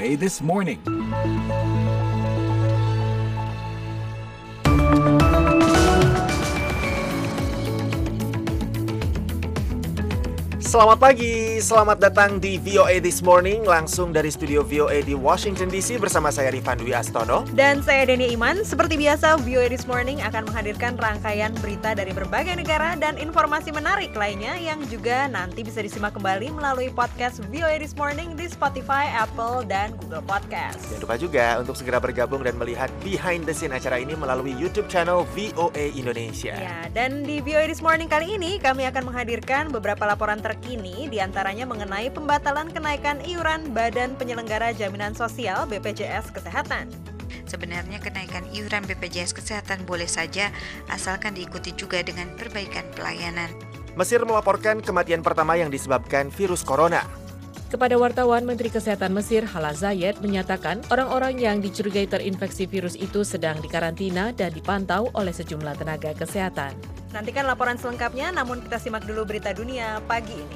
VOA This Morning. Selamat pagi, selamat datang di VOA This Morning langsung dari studio VOA di Washington DC bersama saya Rifan Dwi Astono dan saya Deni Iman. Seperti biasa, VOA This Morning akan menghadirkan rangkaian berita dari berbagai negara dan informasi menarik lainnya yang juga nanti bisa disimak kembali melalui podcast VOA This Morning di Spotify, Apple, dan Google Podcast. Jangan lupa juga untuk segera bergabung dan melihat behind the scene acara ini melalui YouTube channel VOA Indonesia. Ya, dan di VOA This Morning kali ini kami akan menghadirkan beberapa laporan terkini, diantaranya mengenai pembatalan kenaikan iuran Badan Penyelenggara Jaminan Sosial BPJS Kesehatan. Sebenarnya kenaikan iuran BPJS Kesehatan boleh saja asalkan diikuti juga dengan perbaikan pelayanan. Mesir melaporkan kematian pertama yang disebabkan virus corona. Kepada wartawan, Menteri Kesehatan Mesir Hala Zayed menyatakan orang-orang yang dicurigai terinfeksi virus itu sedang dikarantina dan dipantau oleh sejumlah tenaga kesehatan. Nantikan laporan selengkapnya, namun kita simak dulu berita dunia pagi ini.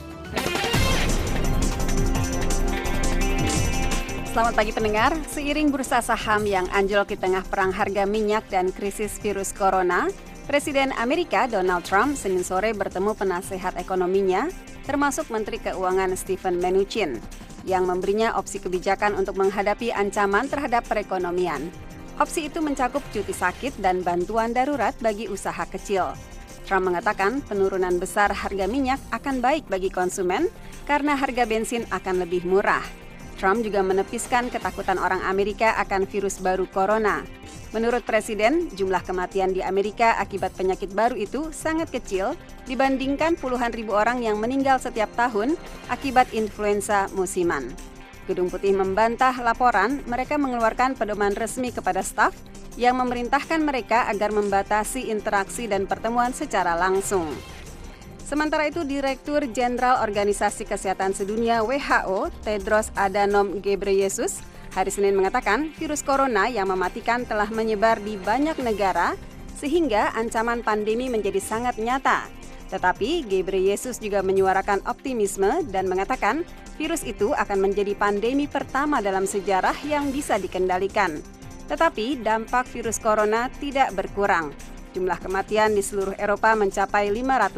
Selamat pagi pendengar, seiring bursa saham yang anjlok di tengah perang harga minyak dan krisis virus corona, Presiden Amerika Donald Trump Senin sore bertemu penasehat ekonominya, termasuk Menteri Keuangan Steven Mnuchin, yang memberinya opsi kebijakan untuk menghadapi ancaman terhadap perekonomian. Opsi itu mencakup cuti sakit dan bantuan darurat bagi usaha kecil. Trump mengatakan penurunan besar harga minyak akan baik bagi konsumen karena harga bensin akan lebih murah. Trump juga menepiskan ketakutan orang Amerika akan virus baru corona. Menurut Presiden, jumlah kematian di Amerika akibat penyakit baru itu sangat kecil dibandingkan puluhan ribu orang yang meninggal setiap tahun akibat influenza musiman. Gedung Putih membantah laporan mereka mengeluarkan pedoman resmi kepada staf yang memerintahkan mereka agar membatasi interaksi dan pertemuan secara langsung. Sementara itu, Direktur Jenderal Organisasi Kesehatan Sedunia WHO, Tedros Adhanom Ghebreyesus, hari Senin mengatakan virus corona yang mematikan telah menyebar di banyak negara sehingga ancaman pandemi menjadi sangat nyata. Tetapi Ghebreyesus juga menyuarakan optimisme dan mengatakan virus itu akan menjadi pandemi pertama dalam sejarah yang bisa dikendalikan. Tetapi dampak virus corona tidak berkurang. Jumlah kematian di seluruh Eropa mencapai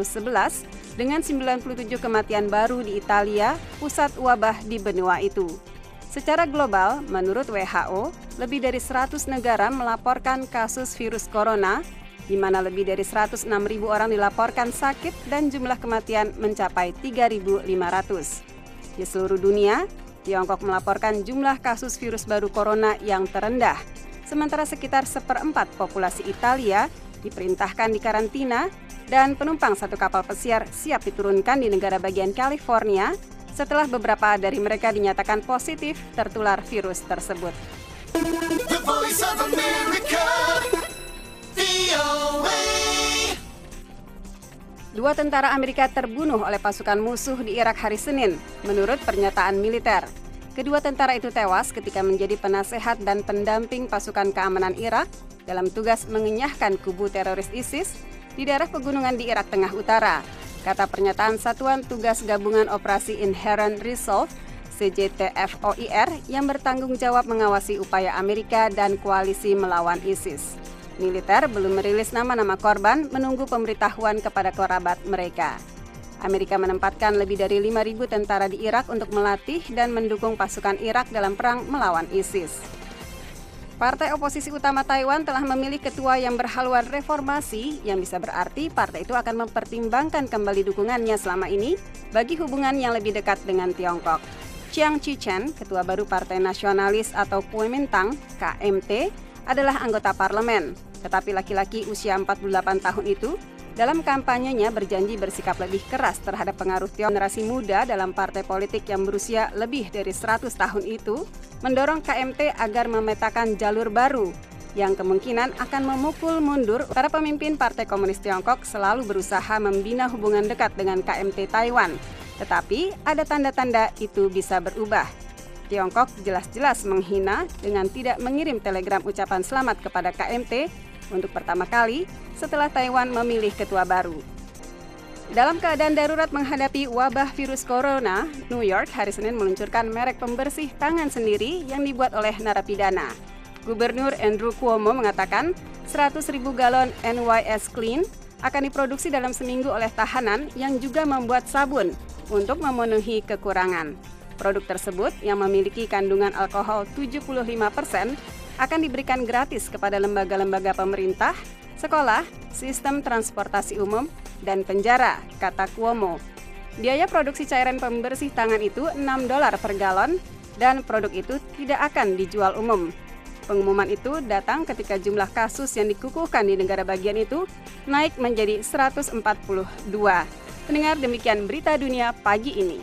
511 dengan 97 kematian baru di Italia, pusat wabah di benua itu. Secara global, menurut WHO, lebih dari 100 negara melaporkan kasus virus corona, di mana lebih dari 106.000 orang dilaporkan sakit dan jumlah kematian mencapai 3.500. Di seluruh dunia, Tiongkok melaporkan jumlah kasus virus baru corona yang terendah, sementara sekitar 1/4 populasi Italia diperintahkan di karantina dan penumpang satu kapal pesiar siap diturunkan di negara bagian California setelah beberapa dari mereka dinyatakan positif tertular virus tersebut. The Voice of America. Dua tentara Amerika terbunuh oleh pasukan musuh di Irak hari Senin, menurut pernyataan militer. Kedua tentara itu tewas ketika menjadi penasehat dan pendamping pasukan keamanan Irak dalam tugas mengenyahkan kubu teroris ISIS di daerah pegunungan di Irak Tengah Utara, kata pernyataan Satuan Tugas Gabungan Operasi Inherent Resolve (CJTF-OIR) yang bertanggung jawab mengawasi upaya Amerika dan koalisi melawan ISIS. Militer belum merilis nama-nama korban menunggu pemberitahuan kepada kerabat mereka. Amerika menempatkan lebih dari 5.000 tentara di Irak untuk melatih dan mendukung pasukan Irak dalam perang melawan ISIS. Partai oposisi utama Taiwan telah memilih ketua yang berhaluan reformasi, yang bisa berarti partai itu akan mempertimbangkan kembali dukungannya selama ini bagi hubungan yang lebih dekat dengan Tiongkok. Chiang Chi-chen, ketua baru Partai Nasionalis atau Kuomintang, KMT, adalah anggota parlemen. Tetapi laki-laki usia 48 tahun itu dalam kampanyenya berjanji bersikap lebih keras terhadap pengaruh generasi muda dalam partai politik yang berusia lebih dari 100 tahun itu, mendorong KMT agar memetakan jalur baru yang kemungkinan akan memukul mundur. Para pemimpin Partai Komunis Tiongkok selalu berusaha membina hubungan dekat dengan KMT Taiwan, tetapi ada tanda-tanda itu bisa berubah. Tiongkok jelas-jelas menghina dengan tidak mengirim telegram ucapan selamat kepada KMT untuk pertama kali setelah Taiwan memilih ketua baru. Dalam keadaan darurat menghadapi wabah virus corona, New York hari Senin meluncurkan merek pembersih tangan sendiri yang dibuat oleh narapidana. Gubernur Andrew Cuomo mengatakan 100.000 galon NYS Clean akan diproduksi dalam seminggu oleh tahanan yang juga membuat sabun untuk memenuhi kekurangan. Produk tersebut yang memiliki kandungan alkohol 75% akan diberikan gratis kepada lembaga-lembaga pemerintah, sekolah, sistem transportasi umum, dan penjara, kata Cuomo. Biaya produksi cairan pembersih tangan itu $6 per galon dan produk itu tidak akan dijual umum. Pengumuman itu datang ketika jumlah kasus yang dikukuhkan di negara bagian itu naik menjadi 142. Pendengar, demikian berita dunia pagi ini.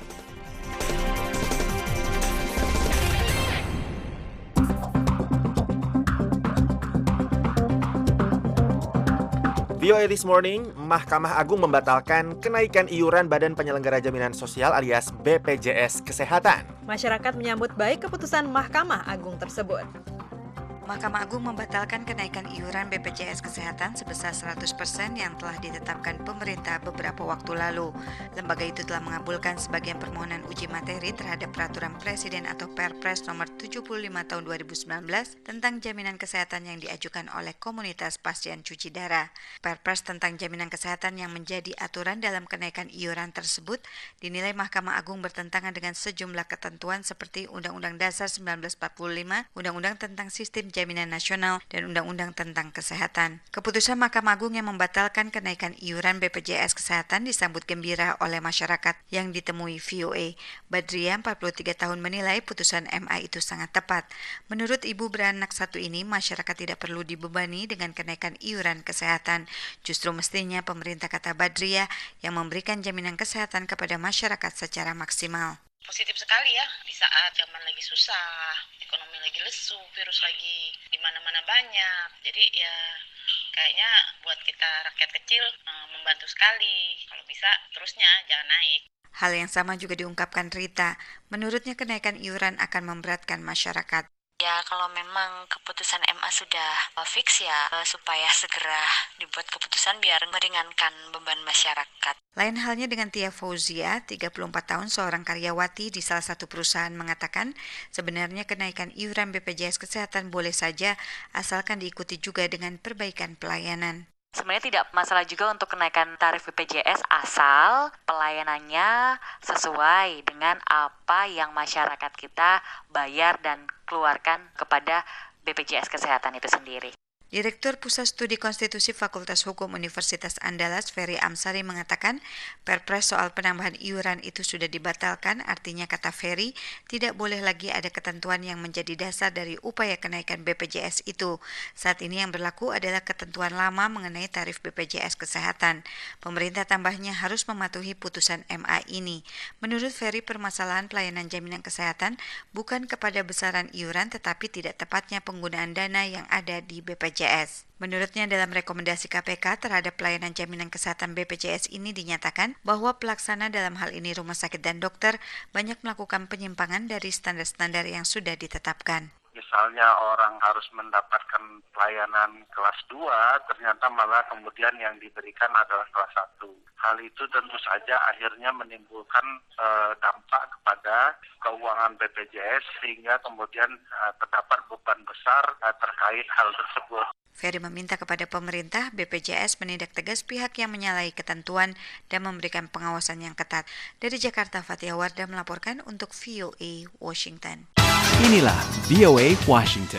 VOA This Morning, Mahkamah Agung membatalkan kenaikan iuran Badan Penyelenggara Jaminan Sosial alias BPJS Kesehatan. Masyarakat menyambut baik keputusan Mahkamah Agung tersebut. Mahkamah Agung membatalkan kenaikan iuran BPJS Kesehatan sebesar 100% yang telah ditetapkan pemerintah beberapa waktu lalu. Lembaga itu telah mengabulkan sebagian permohonan uji materi terhadap Peraturan Presiden atau Perpres nomor 75 tahun 2019 tentang jaminan kesehatan yang diajukan oleh komunitas pasien cuci darah. Perpres tentang jaminan kesehatan yang menjadi aturan dalam kenaikan iuran tersebut dinilai Mahkamah Agung bertentangan dengan sejumlah ketentuan seperti Undang-Undang Dasar 1945, Undang-Undang tentang Sistem Jaminan Nasional, dan Undang-Undang tentang Kesehatan. Keputusan Mahkamah Agung yang membatalkan kenaikan iuran BPJS Kesehatan disambut gembira oleh masyarakat yang ditemui VOA. Badriah, 43 tahun, menilai putusan MA itu sangat tepat. Menurut ibu beranak satu ini, masyarakat tidak perlu dibebani dengan kenaikan iuran kesehatan. Justru mestinya pemerintah, kata Badriah, yang memberikan jaminan kesehatan kepada masyarakat secara maksimal. Positif sekali ya, di saat zaman lagi susah, ekonomi lagi lesu, virus lagi di mana-mana banyak. Jadi ya kayaknya buat kita rakyat kecil membantu sekali. Kalau bisa terusnya jangan naik. Hal yang sama juga diungkapkan Rita. Menurutnya kenaikan iuran akan memberatkan masyarakat. Ya, kalau memang keputusan MA sudah fix ya, supaya segera dibuat keputusan biar meringankan beban masyarakat. Lain halnya dengan Tia Fauzia, 34 tahun, seorang karyawati di salah satu perusahaan, mengatakan sebenarnya kenaikan iuran BPJS Kesehatan boleh saja asalkan diikuti juga dengan perbaikan pelayanan. Sebenarnya tidak masalah juga untuk kenaikan tarif BPJS asal pelayanannya sesuai dengan apa yang masyarakat kita bayar dan keluarkan kepada BPJS Kesehatan itu sendiri. Direktur Pusat Studi Konstitusi Fakultas Hukum Universitas Andalas, Ferry Amsari, mengatakan Perpres soal penambahan iuran itu sudah dibatalkan, artinya, kata Ferry, tidak boleh lagi ada ketentuan yang menjadi dasar dari upaya kenaikan BPJS itu. Saat ini yang berlaku adalah ketentuan lama mengenai tarif BPJS Kesehatan. Pemerintah tambahnya harus mematuhi putusan MA ini. Menurut Ferry, permasalahan pelayanan jaminan kesehatan bukan kepada besaran iuran tetapi tidak tepatnya penggunaan dana yang ada di BPJS. Menurutnya, dalam rekomendasi KPK terhadap pelayanan jaminan kesehatan BPJS ini dinyatakan bahwa pelaksana dalam hal ini rumah sakit dan dokter banyak melakukan penyimpangan dari standar-standar yang sudah ditetapkan. Misalnya orang harus mendapatkan pelayanan kelas 2, ternyata malah kemudian yang diberikan adalah kelas 1. Hal itu tentu saja akhirnya menimbulkan dampak kepada keuangan BPJS sehingga kemudian terdapat beban besar terkait hal tersebut. Ferry meminta kepada pemerintah BPJS menindak tegas pihak yang menyalahi ketentuan dan memberikan pengawasan yang ketat. Dari Jakarta, Fatia Wardah melaporkan untuk VOA Washington. Inilah VOA Washington.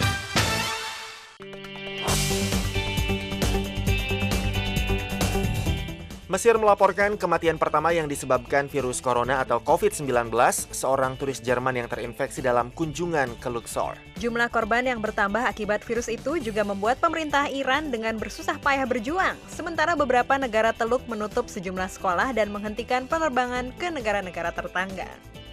Mesir melaporkan kematian pertama yang disebabkan virus corona atau COVID-19, seorang turis Jerman yang terinfeksi dalam kunjungan ke Luxor. Jumlah korban yang bertambah akibat virus itu juga membuat pemerintah Iran dengan bersusah payah berjuang. Sementara beberapa negara Teluk menutup sejumlah sekolah dan menghentikan penerbangan ke negara-negara tetangga.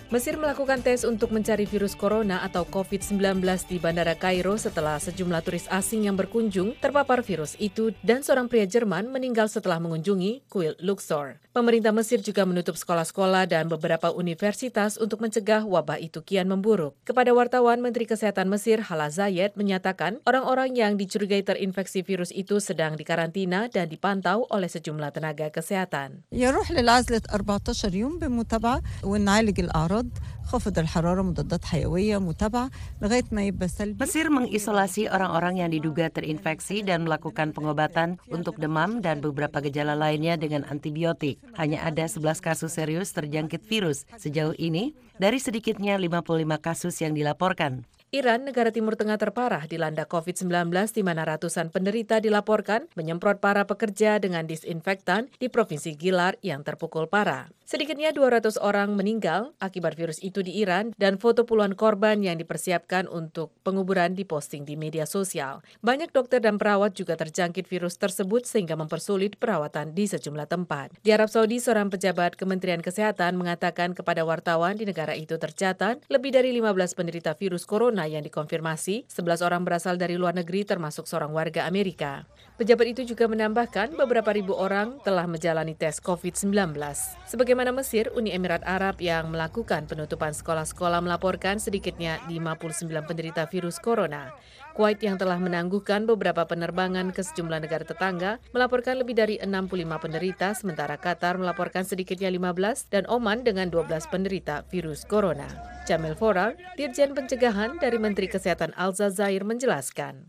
Mesir melakukan tes untuk mencari virus corona atau COVID-19 di Bandara Kairo setelah sejumlah turis asing yang berkunjung terpapar virus itu dan seorang pria Jerman meninggal setelah mengunjungi kuil Luxor. Pemerintah Mesir juga menutup sekolah-sekolah dan beberapa universitas untuk mencegah wabah itu kian memburuk. Kepada wartawan, Menteri Kesehatan Mesir Hala Zayed menyatakan orang-orang yang dicurigai terinfeksi virus itu sedang dikarantina dan dipantau oleh sejumlah tenaga kesehatan. يروح للعزلة 14 يوم بمتابعة ونعالج الأعراض خفض الحرارة مضادات حيوية متابعة لغاية ما يبقى سلبي. Mesir mengisolasi orang-orang yang diduga terinfeksi dan melakukan pengobatan untuk demam dan beberapa gejala lainnya dengan antibiotik. Hanya ada 11 kasus serius terjangkit virus sejauh ini dari sedikitnya 55 kasus yang dilaporkan. Iran, negara Timur Tengah terparah dilanda COVID-19 di mana ratusan penderita dilaporkan menyemprot para pekerja dengan disinfektan di Provinsi Gilar yang terpukul parah. Sedikitnya 200 orang meninggal akibat virus itu di Iran dan foto puluhan korban yang dipersiapkan untuk penguburan diposting di media sosial. Banyak dokter dan perawat juga terjangkit virus tersebut sehingga mempersulit perawatan di sejumlah tempat. Di Arab Saudi, seorang pejabat Kementerian Kesehatan mengatakan kepada wartawan di negara itu tercatat lebih dari 15 penderita virus corona yang dikonfirmasi, 11 orang berasal dari luar negeri termasuk seorang warga Amerika. Pejabat itu juga menambahkan beberapa ribu orang telah menjalani tes COVID-19. Sebagaimana Mesir, Uni Emirat Arab yang melakukan penutupan sekolah-sekolah melaporkan sedikitnya 59 penderita virus corona. Kuwait yang telah menangguhkan beberapa penerbangan ke sejumlah negara tetangga melaporkan lebih dari 65 penderita, sementara Qatar melaporkan sedikitnya 15 dan Oman dengan 12 penderita virus corona. Jamil Foral, Dirjen Pencegahan dari Menteri Kesehatan Al-Zazair menjelaskan.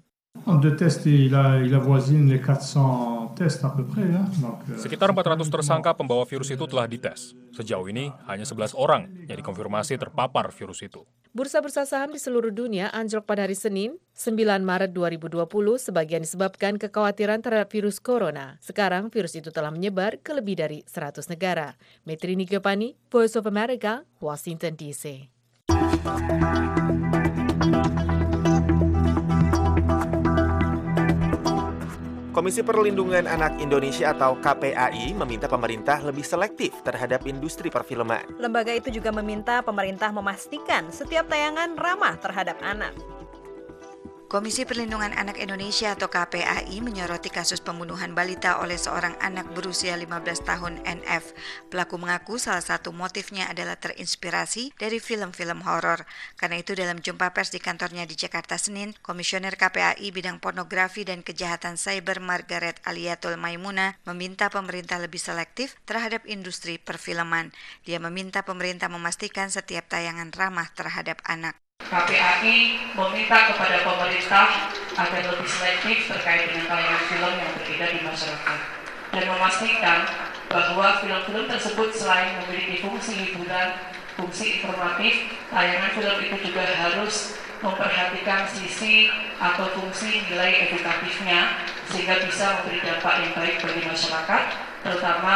Sekitar 400 tersangka pembawa virus itu telah dites. Sejauh ini, hanya 11 orang yang dikonfirmasi terpapar virus itu. Bursa-bursa saham di seluruh dunia anjlok pada hari Senin, 9 Maret 2020, sebagian disebabkan kekhawatiran terhadap virus corona. Sekarang, virus itu telah menyebar ke lebih dari 100 negara. Metri Nigopani, Voice of America, Washington, D.C. Komisi Perlindungan Anak Indonesia atau KPAI meminta pemerintah lebih selektif terhadap industri perfilman. Lembaga itu juga meminta pemerintah memastikan setiap tayangan ramah terhadap anak. Komisi Perlindungan Anak Indonesia atau KPAI menyoroti kasus pembunuhan balita oleh seorang anak berusia 15 tahun NF. Pelaku mengaku salah satu motifnya adalah terinspirasi dari film-film horor. Karena itu dalam jumpa pers di kantornya di Jakarta Senin, Komisioner KPAI bidang pornografi dan kejahatan cyber Margaret Aliatul Maimuna meminta pemerintah lebih selektif terhadap industri perfilman. Dia meminta pemerintah memastikan setiap tayangan ramah terhadap anak. KPAI meminta kepada pemerintah agar lebih selektif terkait dengan tayangan film yang beredar di masyarakat dan memastikan bahwa film-film tersebut selain memiliki fungsi hiburan, fungsi informatif, tayangan film itu juga harus memperhatikan sisi atau fungsi nilai edukatifnya sehingga bisa memberi dampak yang baik bagi masyarakat, terutama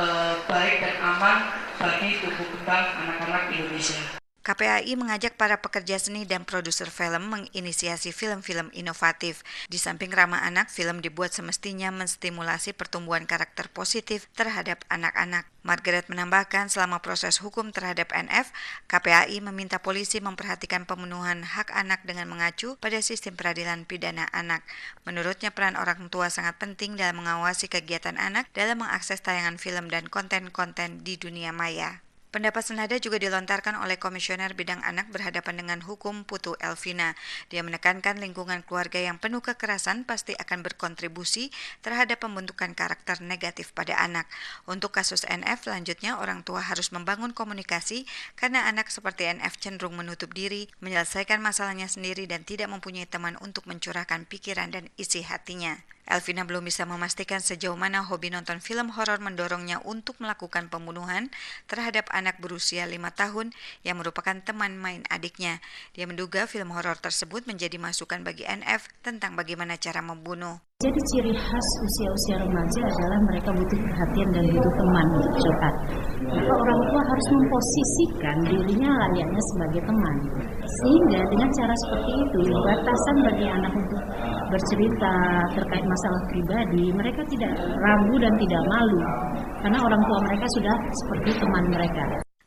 baik dan aman bagi tumbuh kembang anak-anak Indonesia. KPAI mengajak para pekerja seni dan produser film menginisiasi film-film inovatif. Di samping ramah anak, film dibuat semestinya menstimulasi pertumbuhan karakter positif terhadap anak-anak. Margaret menambahkan selama proses hukum terhadap NF, KPAI meminta polisi memperhatikan pemenuhan hak anak dengan mengacu pada sistem peradilan pidana anak. Menurutnya peran orang tua sangat penting dalam mengawasi kegiatan anak dalam mengakses tayangan film dan konten-konten di dunia maya. Pendapat senada juga dilontarkan oleh Komisioner Bidang Anak berhadapan dengan hukum Putu Elvina. Dia menekankan lingkungan keluarga yang penuh kekerasan pasti akan berkontribusi terhadap pembentukan karakter negatif pada anak. Untuk kasus NF, selanjutnya orang tua harus membangun komunikasi karena anak seperti NF cenderung menutup diri, menyelesaikan masalahnya sendiri dan tidak mempunyai teman untuk mencurahkan pikiran dan isi hatinya. Elvina belum bisa memastikan sejauh mana hobi nonton film horor mendorongnya untuk melakukan pembunuhan terhadap anak berusia 5 tahun yang merupakan teman main adiknya. Dia menduga film horor tersebut menjadi masukan bagi NF tentang bagaimana cara membunuh. Jadi ciri khas usia-usia remaja adalah mereka butuh perhatian dan butuh teman curhat. Maka orang tua harus memposisikan dirinya layaknya sebagai teman. Sehingga dengan cara seperti itu, batasan bagi anak untuk bercerita terkait masalah pribadi, mereka tidak ragu dan tidak malu. Karena orang tua mereka sudah seperti teman mereka.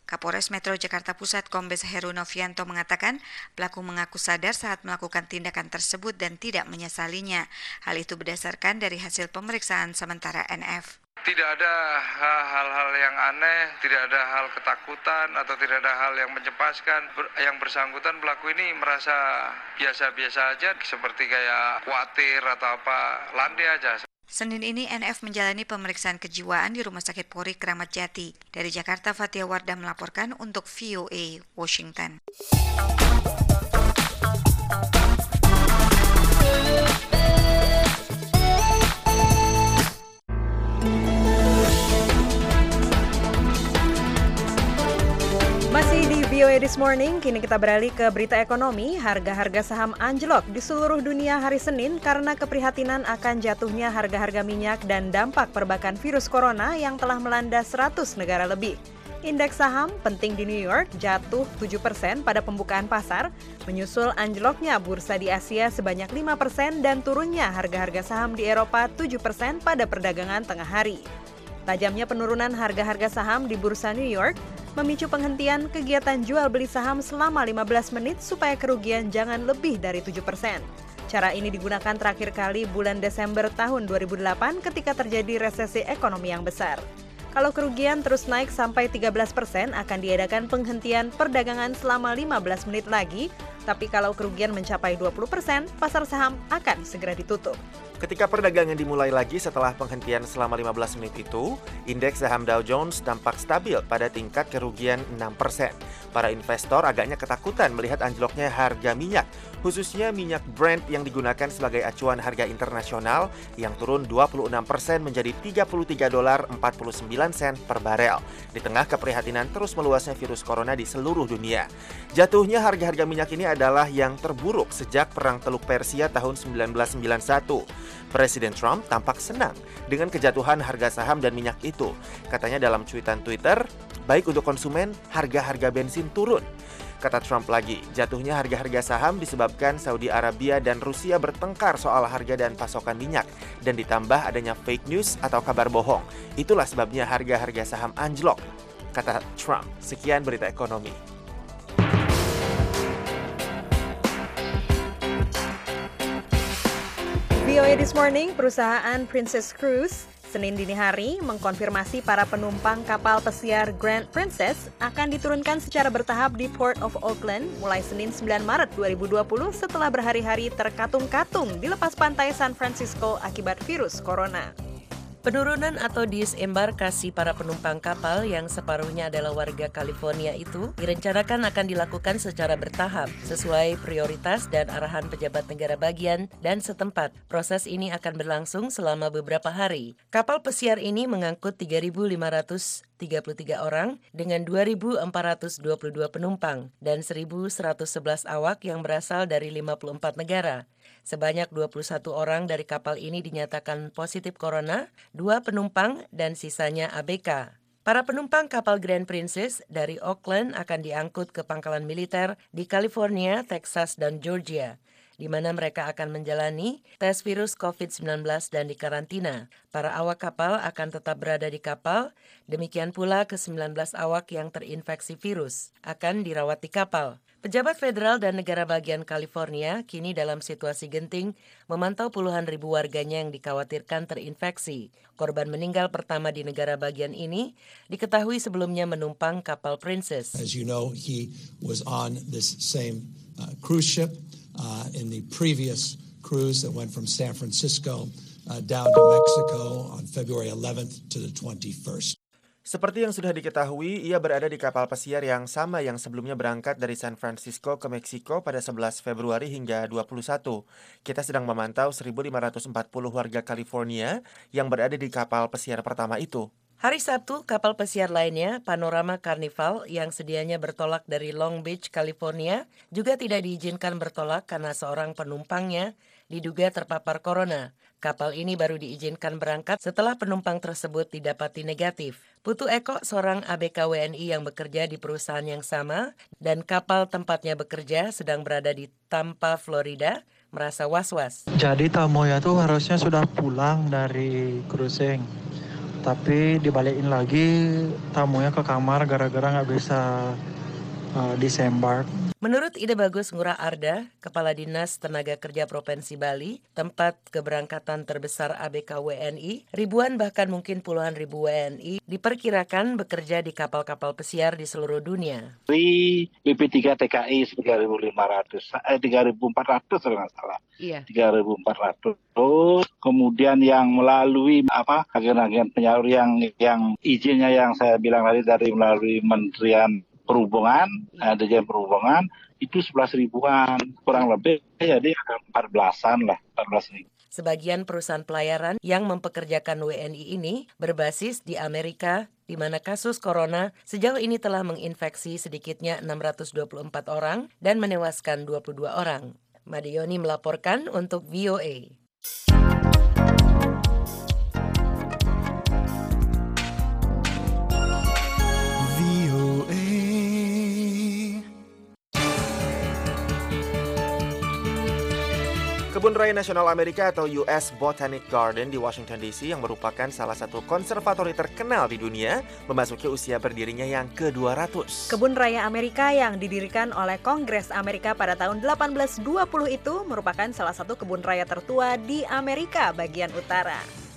Kapolres Metro Jakarta Pusat Kombes Heru Novianto mengatakan pelaku mengaku sadar saat melakukan tindakan tersebut dan tidak menyesalinya. Hal itu berdasarkan dari hasil pemeriksaan sementara NF. Tidak ada hal-hal yang aneh, tidak ada hal ketakutan atau tidak ada hal yang mencemaskan. Yang bersangkutan pelaku ini merasa biasa-biasa aja, seperti kayak khawatir atau apa, landai aja. Senin ini NF menjalani pemeriksaan kejiwaan di Rumah Sakit Polri Kramat Jati. Dari Jakarta, Fatia Wardah melaporkan untuk VOA Washington. Masih di VOA This Morning, kini kita beralih ke berita ekonomi. Harga-harga saham anjlok di seluruh dunia hari Senin karena keprihatinan akan jatuhnya harga-harga minyak dan dampak perbakan virus corona yang telah melanda 100 negara lebih. Indeks saham penting di New York jatuh 7% pada pembukaan pasar, menyusul anjloknya bursa di Asia sebanyak 5% dan turunnya harga-harga saham di Eropa 7% pada perdagangan tengah hari. Tajamnya penurunan harga-harga saham di bursa New York memicu penghentian kegiatan jual beli saham selama 15 menit supaya kerugian jangan lebih dari 7%. Cara ini digunakan terakhir kali bulan Desember tahun 2008 ketika terjadi resesi ekonomi yang besar. Kalau kerugian terus naik sampai 13%, akan diadakan penghentian perdagangan selama 15 menit lagi, tapi kalau kerugian mencapai 20%, pasar saham akan segera ditutup. Ketika perdagangan dimulai lagi setelah penghentian selama 15 menit itu, indeks saham Dow Jones tampak stabil pada tingkat kerugian 6%. Para investor agaknya ketakutan melihat anjloknya harga minyak, khususnya minyak Brent yang digunakan sebagai acuan harga internasional yang turun 26% menjadi $33.49 per barel. Di tengah keprihatinan terus meluasnya virus corona di seluruh dunia. Jatuhnya harga-harga minyak ini adalah yang terburuk sejak Perang Teluk Persia tahun 1991. Presiden Trump tampak senang dengan kejatuhan harga saham dan minyak itu. Katanya dalam cuitan Twitter, baik untuk konsumen, harga-harga bensin turun. Kata Trump lagi, jatuhnya harga-harga saham disebabkan Saudi Arabia dan Rusia bertengkar soal harga dan pasokan minyak. Dan ditambah adanya fake news atau kabar bohong. Itulah sebabnya harga-harga saham anjlok, kata Trump. Sekian berita ekonomi. VOA This Morning, perusahaan Princess Cruise Senin dini hari mengkonfirmasi para penumpang kapal pesiar Grand Princess akan diturunkan secara bertahap di Port of Auckland mulai Senin 9 Maret 2020 setelah berhari-hari terkatung-katung di lepas pantai San Francisco akibat virus corona. Penurunan atau disembarkasi para penumpang kapal yang separuhnya adalah warga California itu direncanakan akan dilakukan secara bertahap sesuai prioritas dan arahan pejabat negara bagian dan setempat. Proses ini akan berlangsung selama beberapa hari. Kapal pesiar ini mengangkut 3.533 orang dengan 2.422 penumpang dan 1.111 awak yang berasal dari 54 negara. Sebanyak 21 orang dari kapal ini dinyatakan positif corona, 2 penumpang dan sisanya ABK. Para penumpang kapal Grand Princess dari Auckland akan diangkut ke pangkalan militer di California, Texas, dan Georgia, di mana mereka akan menjalani tes virus COVID-19 dan dikarantina. Para awak kapal akan tetap berada di kapal, demikian pula ke-19 awak yang terinfeksi virus akan dirawat di kapal. Pejabat federal dan negara bagian California kini dalam situasi genting memantau puluhan ribu warganya yang dikhawatirkan terinfeksi. Korban meninggal pertama di negara bagian ini diketahui sebelumnya menumpang kapal Princess. As you know, he was on this same cruise ship in the previous cruise that went from San Francisco down to Mexico on February 11th to the 21st. Seperti yang sudah diketahui, ia berada di kapal pesiar yang sama yang sebelumnya berangkat dari San Francisco ke Meksiko pada 11 Februari hingga 21. Kita sedang memantau 1.540 warga California yang berada di kapal pesiar pertama itu. Hari Sabtu, kapal pesiar lainnya, Panorama Carnival, yang sedianya bertolak dari Long Beach, California, juga tidak diizinkan bertolak karena seorang penumpangnya diduga terpapar corona. Kapal ini baru diizinkan berangkat setelah penumpang tersebut didapati negatif. Putu Eko, seorang ABK WNI yang bekerja di perusahaan yang sama, dan kapal tempatnya bekerja sedang berada di Tampa, Florida, merasa was-was. Jadi tamunya tuh harusnya sudah pulang dari cruising. tapi dibalikin lagi tamunya ke kamar gara-gara nggak bisa disembark. Menurut Ide Bagus Ngurah Arda, Kepala Dinas Tenaga Kerja Provinsi Bali, tempat keberangkatan terbesar ABK WNI, ribuan bahkan mungkin puluhan ribu WNI diperkirakan bekerja di kapal-kapal pesiar di seluruh dunia. Dari BP3 TKI 3.400 kalau nggak salah. Iya. 3.400. Kemudian yang melalui agen-agen penyalur yang izinnya yang saya bilang tadi dari melalui Kementerian Perhubungan, Dirjen Perhubungan itu 11 ribuan, kurang lebih jadi ada 14 ribu. Sebagian perusahaan pelayaran yang mempekerjakan WNI ini berbasis di Amerika, di mana kasus corona sejauh ini telah menginfeksi sedikitnya 624 orang dan menewaskan 22 orang. Madioni melaporkan untuk VOA. Kebun Raya Nasional Amerika atau US Botanic Garden di Washington DC yang merupakan salah satu konservatori terkenal di dunia memasuki usia berdirinya yang ke-200. Kebun Raya Amerika yang didirikan oleh Kongres Amerika pada tahun 1820 itu merupakan salah satu kebun raya tertua di Amerika bagian utara.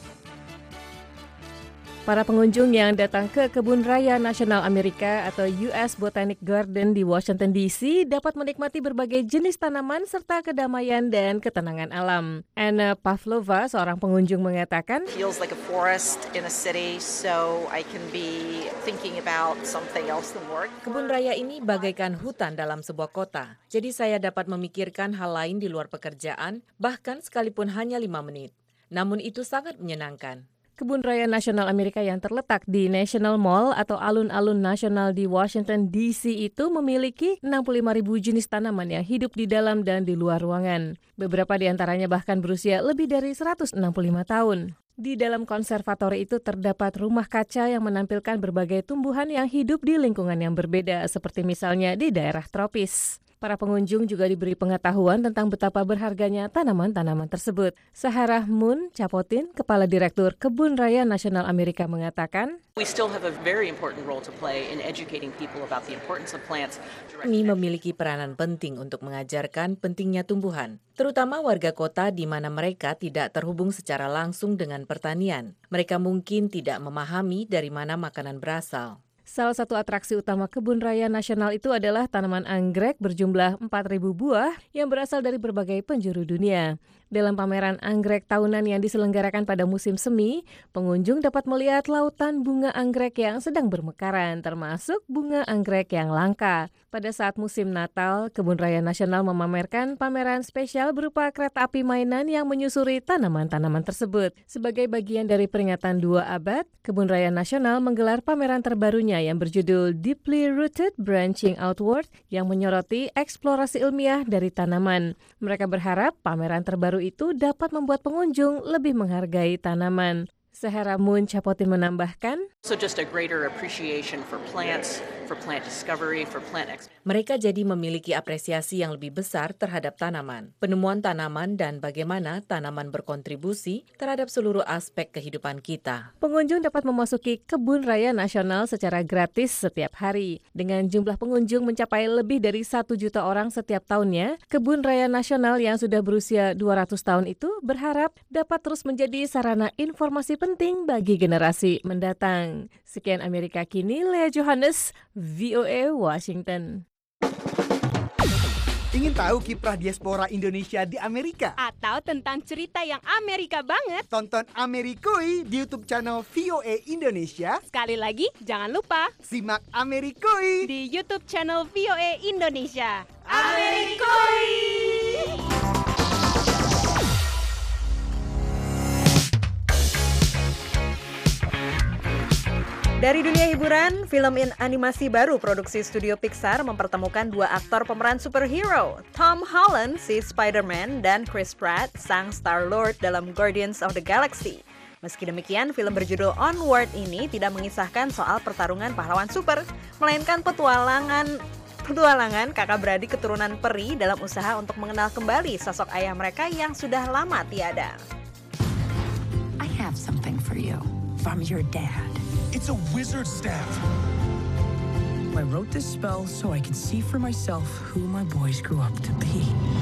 Para pengunjung yang datang ke Kebun Raya Nasional Amerika atau US Botanic Garden di Washington DC dapat menikmati berbagai jenis tanaman serta kedamaian dan ketenangan alam. Anna Pavlova, seorang pengunjung, mengatakan, feels like a forest in a city, so I can be thinking about something else than work. Kebun raya ini bagaikan hutan dalam sebuah kota. Jadi saya dapat memikirkan hal lain di luar pekerjaan, bahkan sekalipun hanya 5 menit. Namun itu sangat menyenangkan. Kebun Raya Nasional Amerika yang terletak di National Mall atau alun-alun nasional di Washington DC itu memiliki 65.000 jenis tanaman yang hidup di dalam dan di luar ruangan. Beberapa di antaranya bahkan berusia lebih dari 165 tahun. Di dalam konservatori itu terdapat rumah kaca yang menampilkan berbagai tumbuhan yang hidup di lingkungan yang berbeda, seperti misalnya di daerah tropis. Para pengunjung juga diberi pengetahuan tentang betapa berharganya tanaman-tanaman tersebut. Saharah Moon Capotin, Kepala Direktur Kebun Raya Nasional Amerika, mengatakan, We still have a very important role to play in educating people about the importance of plants. Kami memiliki peranan penting untuk mengajarkan pentingnya tumbuhan, terutama warga kota di mana mereka tidak terhubung secara langsung dengan pertanian. Mereka mungkin tidak memahami dari mana makanan berasal. Salah satu atraksi utama Kebun Raya Nasional itu adalah tanaman anggrek berjumlah 4.000 buah yang berasal dari berbagai penjuru dunia. Dalam pameran anggrek tahunan yang diselenggarakan pada musim semi, pengunjung dapat melihat lautan bunga anggrek yang sedang bermekaran, termasuk bunga anggrek yang langka. Pada saat musim Natal, Kebun Raya Nasional memamerkan pameran spesial berupa kereta api mainan yang menyusuri tanaman-tanaman tersebut. Sebagai bagian dari peringatan 2 abad, Kebun Raya Nasional menggelar pameran terbarunya yang berjudul Deeply Rooted Branching Outward yang menyoroti eksplorasi ilmiah dari tanaman. Mereka berharap pameran terbaru itu dapat membuat pengunjung lebih menghargai tanaman. Saharah Moon Capotin menambahkan, So just a greater appreciation for plants, for plant discovery, for plant mereka jadi memiliki apresiasi yang lebih besar terhadap tanaman, penemuan tanaman, dan bagaimana tanaman berkontribusi terhadap seluruh aspek kehidupan kita. Pengunjung dapat memasuki Kebun Raya Nasional secara gratis setiap hari. Dengan jumlah pengunjung mencapai lebih dari 1 juta orang setiap tahunnya, Kebun Raya Nasional yang sudah berusia 200 tahun itu berharap dapat terus menjadi sarana informasi penting bagi generasi mendatang. Sekian Amerika Kini, Lea Johannes, VOA Washington. Ingin tahu kiprah diaspora Indonesia di Amerika? Atau tentang cerita yang Amerika banget? Tonton Amerikui di YouTube channel VOA Indonesia. Sekali lagi, jangan lupa simak Amerikui di YouTube channel VOA Indonesia. Amerikui! Dari dunia hiburan, film animasi baru produksi studio Pixar mempertemukan 2 aktor pemeran superhero. Tom Holland, si Spider-Man, dan Chris Pratt, sang Star-Lord dalam Guardians of the Galaxy. Meski demikian, film berjudul Onward ini tidak mengisahkan soal pertarungan pahlawan super, melainkan petualangan kakak beradik keturunan peri dalam usaha untuk mengenal kembali sosok ayah mereka yang sudah lama tiada. I have something for you. if I'm your dad. It's a wizard staff. I wrote this spell so I can see for myself who my boys grew up to be.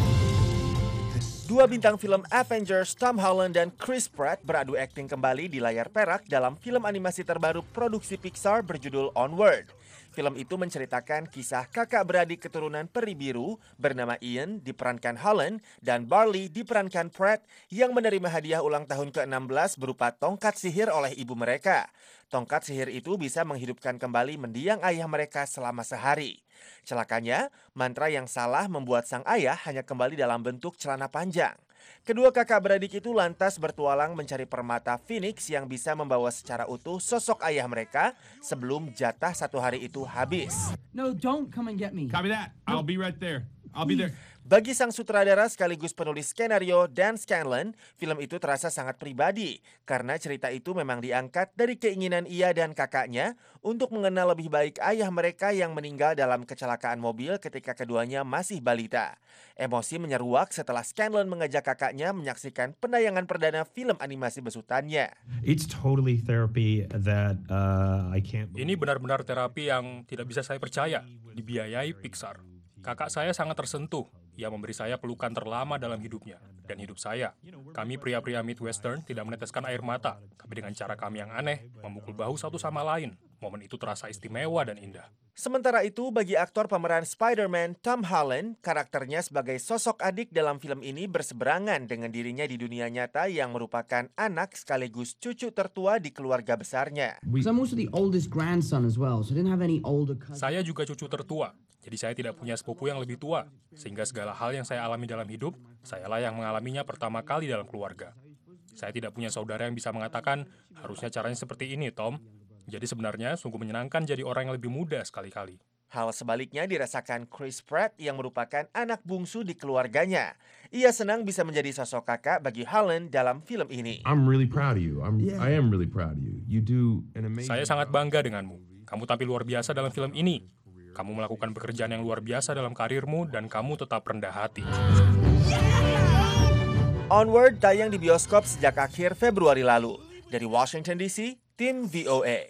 Dua bintang film Avengers, Tom Holland dan Chris Pratt beradu akting kembali di layar perak dalam film animasi terbaru produksi Pixar berjudul Onward. Film itu menceritakan kisah kakak beradik keturunan peri biru bernama Ian diperankan Holland dan Barley diperankan Pratt yang menerima hadiah ulang tahun ke-16 berupa tongkat sihir oleh ibu mereka. Tongkat sihir itu bisa menghidupkan kembali mendiang ayah mereka selama sehari. Celakanya, mantra yang salah membuat sang ayah hanya kembali dalam bentuk celana panjang. Kedua kakak beradik itu lantas bertualang mencari permata Phoenix yang bisa membawa secara utuh sosok ayah mereka sebelum jatah satu hari itu habis. No, don't come and get me. Copy that. I'll be right there. I'll be there. Bagi sang sutradara sekaligus penulis skenario Dan Scanlon, film itu terasa sangat pribadi karena cerita itu memang diangkat dari keinginan ia dan kakaknya untuk mengenal lebih baik ayah mereka yang meninggal dalam kecelakaan mobil ketika keduanya masih balita. Emosi menyeruak setelah Scanlon mengajak kakaknya menyaksikan penayangan perdana film animasi besutannya. It's totally therapy that I can't. Ini benar-benar terapi yang tidak bisa saya percaya, dibiayai Pixar. Kakak saya sangat tersentuh. Ia memberi saya pelukan terlama dalam hidupnya. Dan hidup saya. Kami pria-pria Midwestern tidak meneteskan air mata, tapi dengan cara kami yang aneh, memukul bahu satu sama lain. Momen itu terasa istimewa dan indah. Sementara itu, bagi aktor pemeran Spider-Man Tom Holland, karakternya sebagai sosok adik dalam film ini berseberangan dengan dirinya di dunia nyata yang merupakan anak sekaligus cucu tertua di keluarga besarnya. Saya juga cucu tertua, jadi saya tidak punya sepupu yang lebih tua, sehingga segala hal yang saya alami dalam hidup, sayalah yang mengalaminya pertama kali dalam keluarga. Saya tidak punya saudara yang bisa mengatakan, harusnya caranya seperti ini, Tom. Jadi sebenarnya sungguh menyenangkan jadi orang yang lebih muda sekali-kali. Hal sebaliknya dirasakan Chris Pratt yang merupakan anak bungsu di keluarganya. Ia senang bisa menjadi sosok kakak bagi Holland dalam film ini. I'm really proud of you. I am really proud of you. You do an amazing. Saya sangat bangga denganmu. Kamu tampil luar biasa dalam film ini. Kamu melakukan pekerjaan yang luar biasa dalam karirmu dan kamu tetap rendah hati. Onward tayang di bioskop sejak akhir Februari lalu. Dari Washington DC, tim VOA.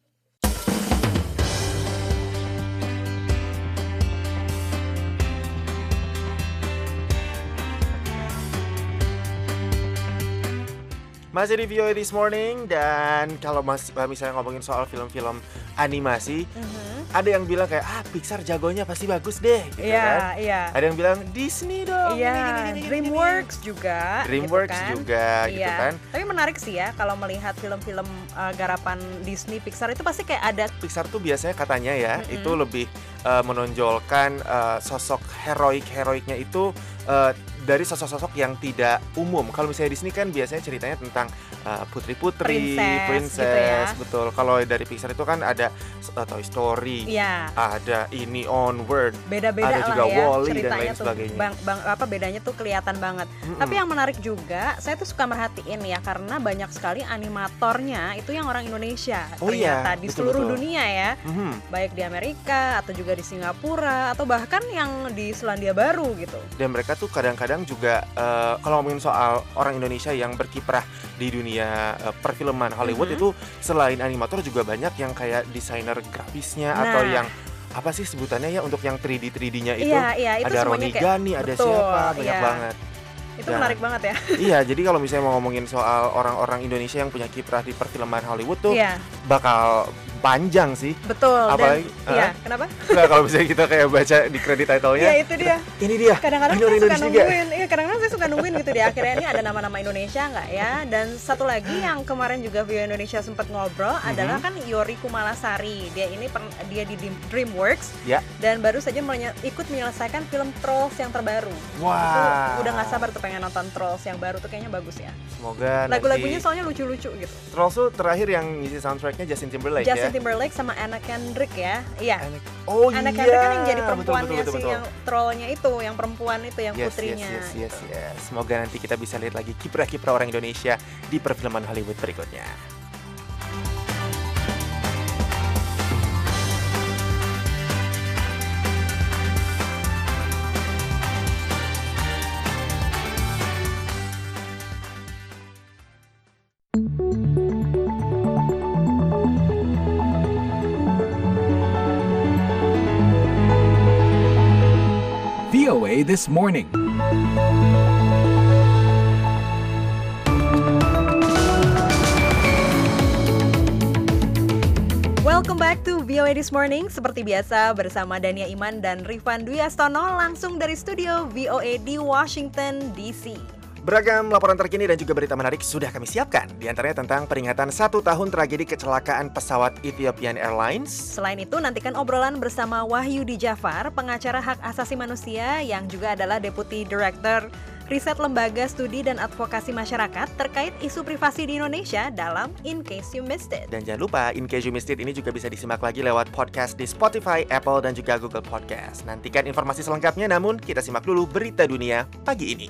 Masih di VOA This Morning, dan kalau misalnya ngomongin soal film-film animasi, ada yang bilang kayak, Pixar jagonya pasti bagus deh, gitu kan. Iya. Ada yang bilang Disney dong. Iya, DreamWorks juga. DreamWorks gitu kan. juga, gitu kan. Tapi menarik sih ya kalau melihat film-film garapan Disney, Pixar itu pasti kayak ada. Pixar tuh biasanya katanya ya, itu lebih menonjolkan sosok heroiknya itu dari sosok-sosok yang tidak umum. Kalau misalnya Disney kan biasanya ceritanya tentang putri-putri, princess gitu ya. Betul. Kalau dari Pixar itu kan ada Toy Story, ada ini Onward, beda-beda ada juga lah ya, Wall-E dan ceritanya lain tuh sebagainya. Bedanya tuh kelihatan banget. Tapi yang menarik juga, saya tuh suka merhatiin ya, karena banyak sekali animatornya itu yang orang Indonesia ternyata di seluruh dunia ya, baik di Amerika atau juga di Singapura atau bahkan yang di Selandia Baru gitu. Dan mereka tuh kadang-kadang juga kalau ngomongin soal orang Indonesia yang berkiprah di dunia perfilman Hollywood itu selain animator juga banyak yang kayak desainer grafisnya atau yang apa sih sebutannya ya untuk yang 3D-nya itu. Iya, itu ada Roni Gani, ada siapa, banyak banget. Itu menarik banget ya. Iya, jadi kalau misalnya mau ngomongin soal orang-orang Indonesia yang punya kiprah di perfilman Hollywood tuh bakal panjang sih. Betul. Apalagi, iya, kenapa? Enggak, kalau misalnya kita kayak baca di kredit title-nya. Iya, itu dia. Ini dia. Kadang-kadang saya suka nungguin. Iya, kadang-kadang saya suka nungguin gitu di akhirnya ini ada nama-nama Indonesia nggak ya? Dan satu lagi yang kemarin juga Vio Indonesia sempat ngobrol adalah kan Yori Kumalasari. Dia di DreamWorks. Ya. Dan baru saja ikut menyelesaikan film Trolls yang terbaru. Wah. Itu udah nggak sabar tuh pengen nonton Trolls yang baru tuh, kayaknya bagus ya. Semoga lagu-lagunya soalnya lucu-lucu gitu. Trolls tuh terakhir yang ngisi soundtracknya Justin Timberlake ya. Justin Timberlake sama Anna Kendrick ya. Iya. Anna Oh Kendrick kan yang jadi perempuannya betul. yang trollnya itu, yang perempuan itu, yang putrinya. Yes. Semoga nanti kita bisa lihat lagi kiprah-kiprah orang Indonesia di perfilman Hollywood berikutnya. VOA This Morning. Welcome back to VOA This Morning. Seperti biasa bersama Dania Iman dan Rifan Dwi Astono langsung dari studio VOA di Washington DC. Beragam laporan terkini dan juga berita menarik sudah kami siapkan. Di antaranya tentang peringatan 1 tahun tragedi kecelakaan pesawat Ethiopian Airlines. Selain itu, nantikan obrolan bersama Wahyudi Jafar, pengacara hak asasi manusia yang juga adalah Deputy Director Riset Lembaga Studi dan Advokasi Masyarakat terkait isu privasi di Indonesia dalam In Case You Missed It. Dan jangan lupa, In Case You Missed It ini juga bisa disimak lagi lewat podcast di Spotify, Apple, dan juga Google Podcast. Nantikan informasi selengkapnya, namun kita simak dulu berita dunia pagi ini.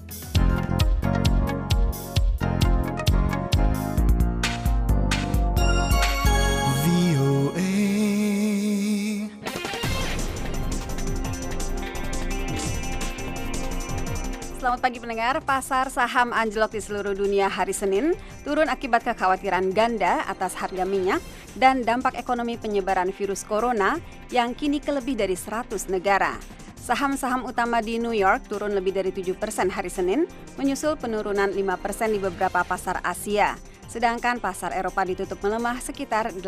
Selamat pagi pendengar, pasar saham anjlok di seluruh dunia hari Senin, turun akibat kekhawatiran ganda atas harga minyak dan dampak ekonomi penyebaran virus corona yang kini ke lebih dari 100 negara. Saham-saham utama di New York turun lebih dari 7% hari Senin, menyusul penurunan 5% di beberapa pasar Asia. Sedangkan pasar Eropa ditutup melemah sekitar 8%.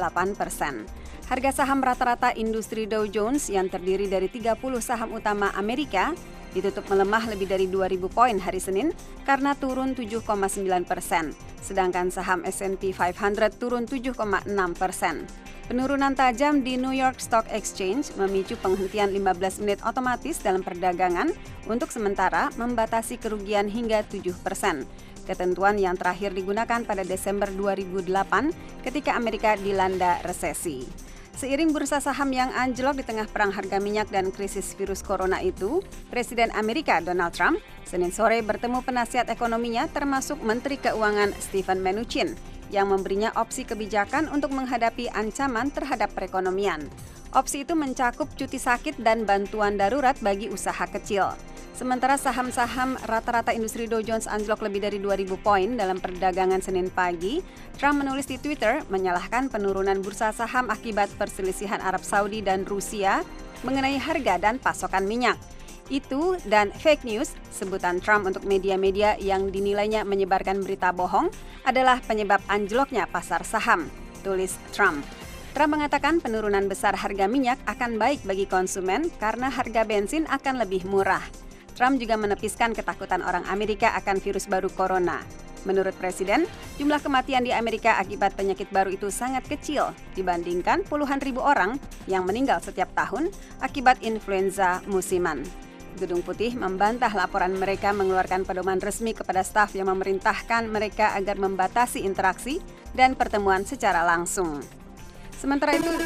Harga saham rata-rata industri Dow Jones yang terdiri dari 30 saham utama Amerika ditutup melemah lebih dari 2.000 poin hari Senin karena turun 7,9%. Sedangkan saham S&P 500 turun 7,6%. Penurunan tajam di New York Stock Exchange memicu penghentian 15 menit otomatis dalam perdagangan untuk sementara membatasi kerugian hingga 7%. Ketentuan yang terakhir digunakan pada Desember 2008 ketika Amerika dilanda resesi. Seiring bursa saham yang anjlok di tengah perang harga minyak dan krisis virus corona itu, Presiden Amerika Donald Trump Senin sore bertemu penasihat ekonominya termasuk Menteri Keuangan Steven Mnuchin yang memberinya opsi kebijakan untuk menghadapi ancaman terhadap perekonomian. Opsi itu mencakup cuti sakit dan bantuan darurat bagi usaha kecil. Sementara saham-saham rata-rata industri Dow Jones anjlok lebih dari 2.000 poin dalam perdagangan Senin pagi, Trump menulis di Twitter menyalahkan penurunan bursa saham akibat perselisihan Arab Saudi dan Rusia mengenai harga dan pasokan minyak. Itu dan fake news, sebutan Trump untuk media-media yang dinilainya menyebarkan berita bohong, adalah penyebab anjloknya pasar saham, tulis Trump. Trump mengatakan penurunan besar harga minyak akan baik bagi konsumen karena harga bensin akan lebih murah. Trump juga menepiskan ketakutan orang Amerika akan virus baru corona. Menurut Presiden, jumlah kematian di Amerika akibat penyakit baru itu sangat kecil dibandingkan puluhan ribu orang yang meninggal setiap tahun akibat influenza musiman. Gedung Putih membantah laporan mereka mengeluarkan pedoman resmi kepada staf yang memerintahkan mereka agar membatasi interaksi dan pertemuan secara langsung. Sementara itu,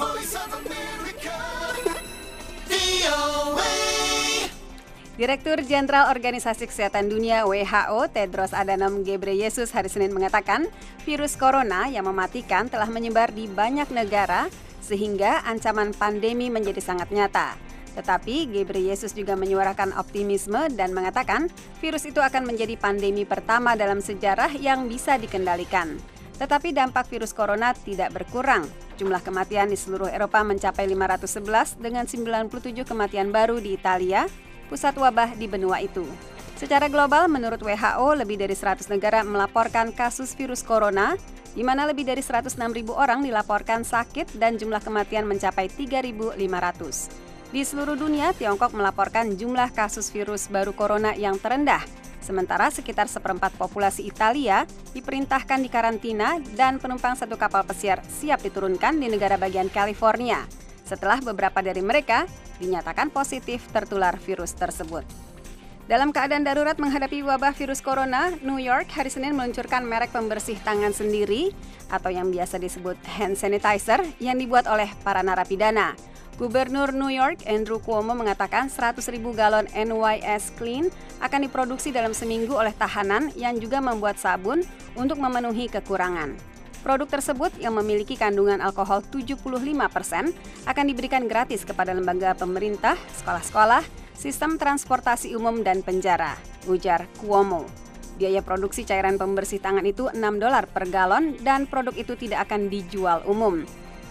Direktur Jenderal Organisasi Kesehatan Dunia WHO Tedros Adhanom Ghebreyesus hari Senin mengatakan virus corona yang mematikan telah menyebar di banyak negara sehingga ancaman pandemi menjadi sangat nyata. Tetapi Ghebreyesus juga menyuarakan optimisme dan mengatakan virus itu akan menjadi pandemi pertama dalam sejarah yang bisa dikendalikan. Tetapi dampak virus corona tidak berkurang. Jumlah kematian di seluruh Eropa mencapai 511 dengan 97 kematian baru di Italia, pusat wabah di benua itu. Secara global, menurut WHO, lebih dari 100 negara melaporkan kasus virus corona, di mana lebih dari 106.000 orang dilaporkan sakit dan jumlah kematian mencapai 3.500. Di seluruh dunia, Tiongkok melaporkan jumlah kasus virus baru corona yang terendah, sementara sekitar seperempat populasi Italia diperintahkan di karantina dan penumpang satu kapal pesiar siap diturunkan di negara bagian California, setelah beberapa dari mereka dinyatakan positif tertular virus tersebut. Dalam keadaan darurat menghadapi wabah virus corona, New York hari Senin meluncurkan merek pembersih tangan sendiri atau yang biasa disebut hand sanitizer yang dibuat oleh para narapidana. Gubernur New York Andrew Cuomo mengatakan 100.000 galon NYS Clean akan diproduksi dalam seminggu oleh tahanan yang juga membuat sabun untuk memenuhi kekurangan. Produk tersebut yang memiliki kandungan alkohol 75% akan diberikan gratis kepada lembaga pemerintah, sekolah-sekolah, sistem transportasi umum dan penjara, ujar Cuomo. Biaya produksi cairan pembersih tangan itu $6 per galon dan produk itu tidak akan dijual umum.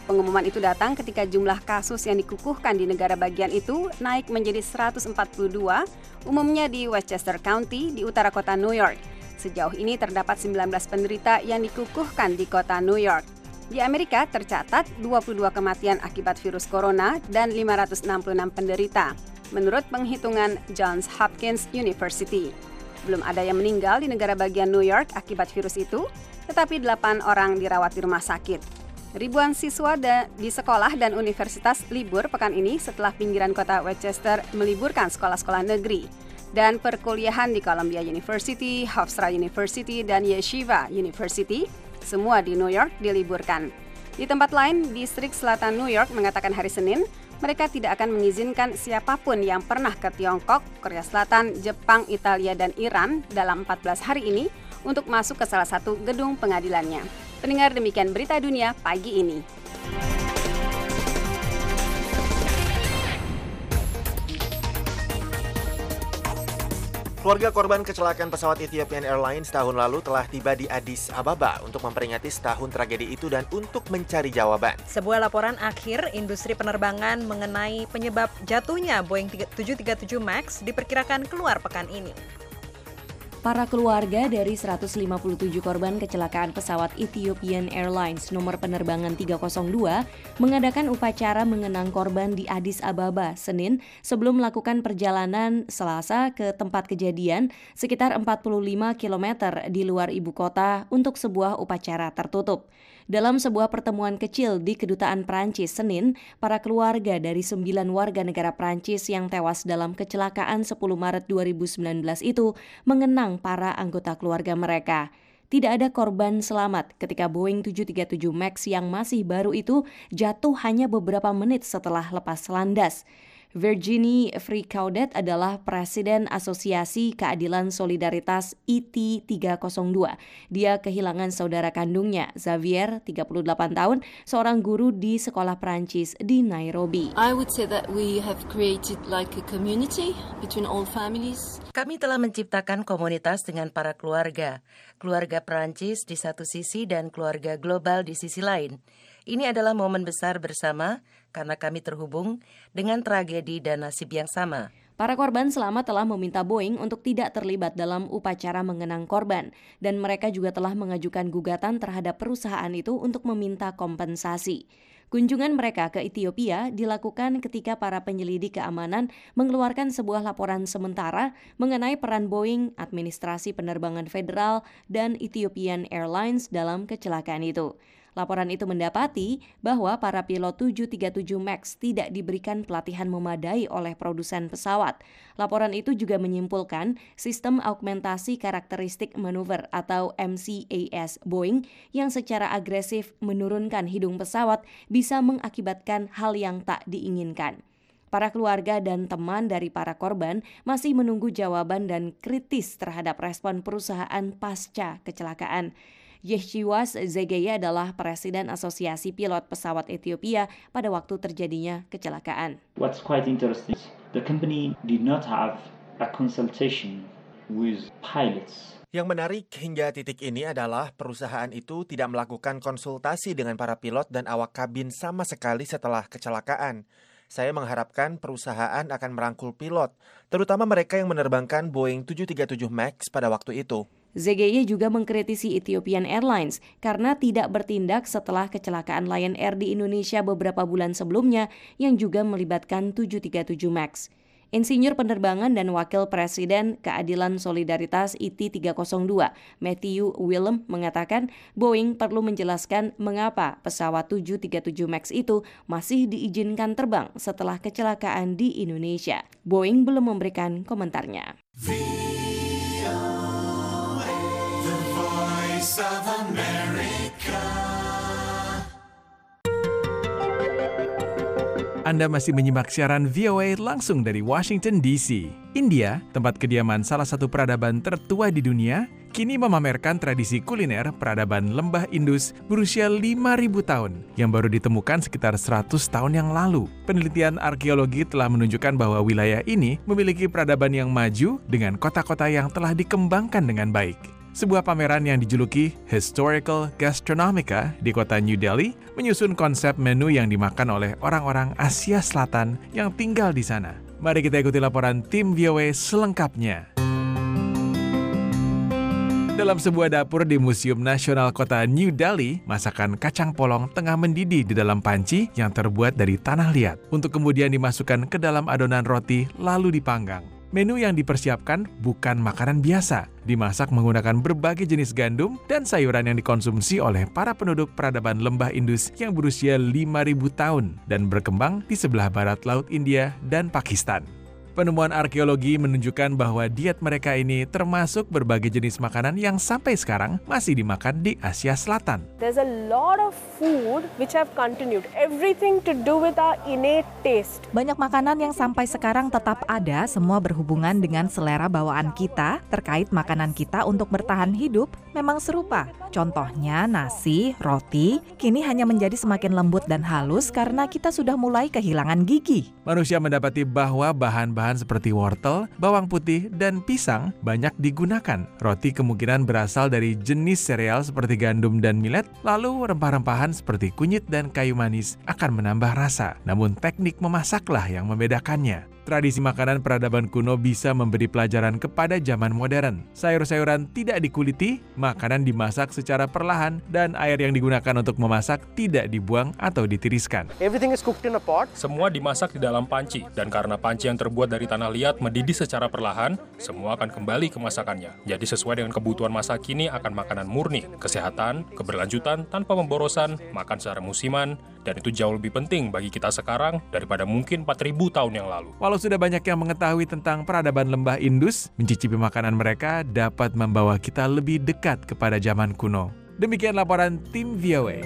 Pengumuman itu datang ketika jumlah kasus yang dikukuhkan di negara bagian itu naik menjadi 142, umumnya di Westchester County di utara kota New York. Sejauh ini terdapat 19 penderita yang dikukuhkan di kota New York. Di Amerika tercatat 22 kematian akibat virus corona dan 566 penderita, menurut penghitungan Johns Hopkins University. Belum ada yang meninggal di negara bagian New York akibat virus itu, tetapi 8 orang dirawat di rumah sakit. Ribuan siswa di sekolah dan universitas libur pekan ini setelah pinggiran kota Westchester meliburkan sekolah-sekolah negeri. Dan perkuliahan di Columbia University, Hofstra University, dan Yeshiva University, semua di New York diliburkan. Di tempat lain, distrik selatan New York mengatakan hari Senin, mereka tidak akan mengizinkan siapapun yang pernah ke Tiongkok, Korea Selatan, Jepang, Italia, dan Iran dalam 14 hari ini untuk masuk ke salah satu gedung pengadilannya. Pendengar, demikian berita dunia pagi ini. Keluarga korban kecelakaan pesawat Ethiopian Airlines tahun lalu telah tiba di Addis Ababa untuk memperingati setahun tragedi itu dan untuk mencari jawaban. Sebuah laporan akhir industri penerbangan mengenai penyebab jatuhnya Boeing 737 MAX diperkirakan keluar pekan ini. Para keluarga dari 157 korban kecelakaan pesawat Ethiopian Airlines nomor penerbangan 302 mengadakan upacara mengenang korban di Addis Ababa Senin sebelum melakukan perjalanan Selasa ke tempat kejadian sekitar 45 km di luar ibu kota untuk sebuah upacara tertutup. Dalam sebuah pertemuan kecil di Kedutaan Prancis Senin, para keluarga dari 9 warga negara Prancis yang tewas dalam kecelakaan 10 Maret 2019 itu mengenang para anggota keluarga mereka. Tidak ada korban selamat ketika Boeing 737 MAX yang masih baru itu jatuh hanya beberapa menit setelah lepas landas. Virginie Fricaudet adalah Presiden Asosiasi Keadilan Solidaritas IT302. Dia kehilangan saudara kandungnya, Xavier, 38 tahun, seorang guru di sekolah Prancis di Nairobi. I would say that we have created like a community between all families. Kami telah menciptakan komunitas dengan para keluarga Prancis di satu sisi dan keluarga global di sisi lain. Ini adalah momen besar bersama karena kami terhubung dengan tragedi dan nasib yang sama. Para korban selamat telah meminta Boeing untuk tidak terlibat dalam upacara mengenang korban dan mereka juga telah mengajukan gugatan terhadap perusahaan itu untuk meminta kompensasi. Kunjungan mereka ke Ethiopia dilakukan ketika para penyelidik keamanan mengeluarkan sebuah laporan sementara mengenai peran Boeing, administrasi penerbangan federal, dan Ethiopian Airlines dalam kecelakaan itu. Laporan itu mendapati bahwa para pilot 737 MAX tidak diberikan pelatihan memadai oleh produsen pesawat. Laporan itu juga menyimpulkan sistem augmentasi karakteristik manuver atau MCAS Boeing yang secara agresif menurunkan hidung pesawat bisa mengakibatkan hal yang tak diinginkan. Para keluarga dan teman dari para korban masih menunggu jawaban dan kritis terhadap respon perusahaan pasca kecelakaan. Yeshiwas Zegeya adalah Presiden Asosiasi Pilot Pesawat Ethiopia pada waktu terjadinya kecelakaan. What's quite interesting, the company did not have a consultation with pilots. Yang menarik hingga titik ini adalah perusahaan itu tidak melakukan konsultasi dengan para pilot dan awak kabin sama sekali setelah kecelakaan. Saya mengharapkan perusahaan akan merangkul pilot, terutama mereka yang menerbangkan Boeing 737 MAX pada waktu itu. Zegeye juga mengkritisi Ethiopian Airlines karena tidak bertindak setelah kecelakaan Lion Air di Indonesia beberapa bulan sebelumnya yang juga melibatkan 737 MAX. Insinyur penerbangan dan Wakil Presiden Keadilan Solidaritas IT302, Matthew Willem, mengatakan Boeing perlu menjelaskan mengapa pesawat 737 MAX itu masih diizinkan terbang setelah kecelakaan di Indonesia. Boeing belum memberikan komentarnya. Anda masih menyimak siaran VOA langsung dari Washington DC. India, tempat kediaman salah satu peradaban tertua di dunia, kini memamerkan tradisi kuliner peradaban lembah Indus berusia 5.000 tahun yang baru ditemukan sekitar 100 tahun yang lalu. Penelitian arkeologi telah menunjukkan bahwa wilayah ini memiliki peradaban yang maju dengan kota-kota yang telah dikembangkan dengan baik. Sebuah pameran yang dijuluki Historical Gastronomica di kota New Delhi menyusun konsep menu yang dimakan oleh orang-orang Asia Selatan yang tinggal di sana. Mari kita ikuti laporan tim VOA selengkapnya. Dalam sebuah dapur di Museum Nasional Kota New Delhi, masakan kacang polong tengah mendidih di dalam panci yang terbuat dari tanah liat untuk kemudian dimasukkan ke dalam adonan roti lalu dipanggang. Menu yang dipersiapkan bukan makanan biasa, dimasak menggunakan berbagai jenis gandum dan sayuran yang dikonsumsi oleh para penduduk peradaban lembah Indus yang berusia 5.000 tahun dan berkembang di sebelah barat Laut India dan Pakistan. Penemuan arkeologi menunjukkan bahwa diet mereka ini termasuk berbagai jenis makanan yang sampai sekarang masih dimakan di Asia Selatan. There's a lot of food which have continued, everything to do with our innate taste. Banyak makanan yang sampai sekarang tetap ada, semua berhubungan dengan selera bawaan kita terkait makanan kita untuk bertahan hidup memang serupa. Contohnya nasi, roti, kini hanya menjadi semakin lembut dan halus karena kita sudah mulai kehilangan gigi. Manusia mendapati bahwa bahan-bahan seperti wortel, bawang putih, dan pisang banyak digunakan. Roti kemungkinan berasal dari jenis sereal seperti gandum dan millet, lalu rempah-rempahan seperti kunyit dan kayu manis akan menambah rasa. Namun teknik memasaklah yang membedakannya. Tradisi makanan peradaban kuno bisa memberi pelajaran kepada zaman modern. Sayur-sayuran tidak dikuliti, makanan dimasak secara perlahan, dan air yang digunakan untuk memasak tidak dibuang atau ditiriskan. Everything is cooked in a pot. Semua dimasak di dalam panci, dan karena panci yang terbuat dari tanah liat mendidih secara perlahan, semua akan kembali ke masakannya. Jadi sesuai dengan kebutuhan masa kini akan makanan murni, kesehatan, keberlanjutan tanpa pemborosan, makan secara musiman, dan itu jauh lebih penting bagi kita sekarang daripada mungkin 4.000 tahun yang lalu. Walau sudah banyak yang mengetahui tentang peradaban lembah Indus, mencicipi makanan mereka dapat membawa kita lebih dekat kepada zaman kuno. Demikian laporan tim VOA.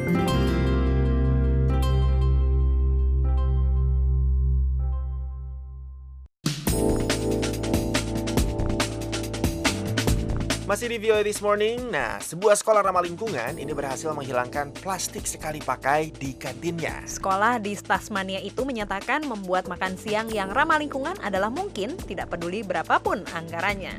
Masih di VOA This Morning, sebuah sekolah ramah lingkungan ini berhasil menghilangkan plastik sekali pakai di kantinnya. Sekolah di Tasmania itu menyatakan membuat makan siang yang ramah lingkungan adalah mungkin, tidak peduli berapapun anggarannya.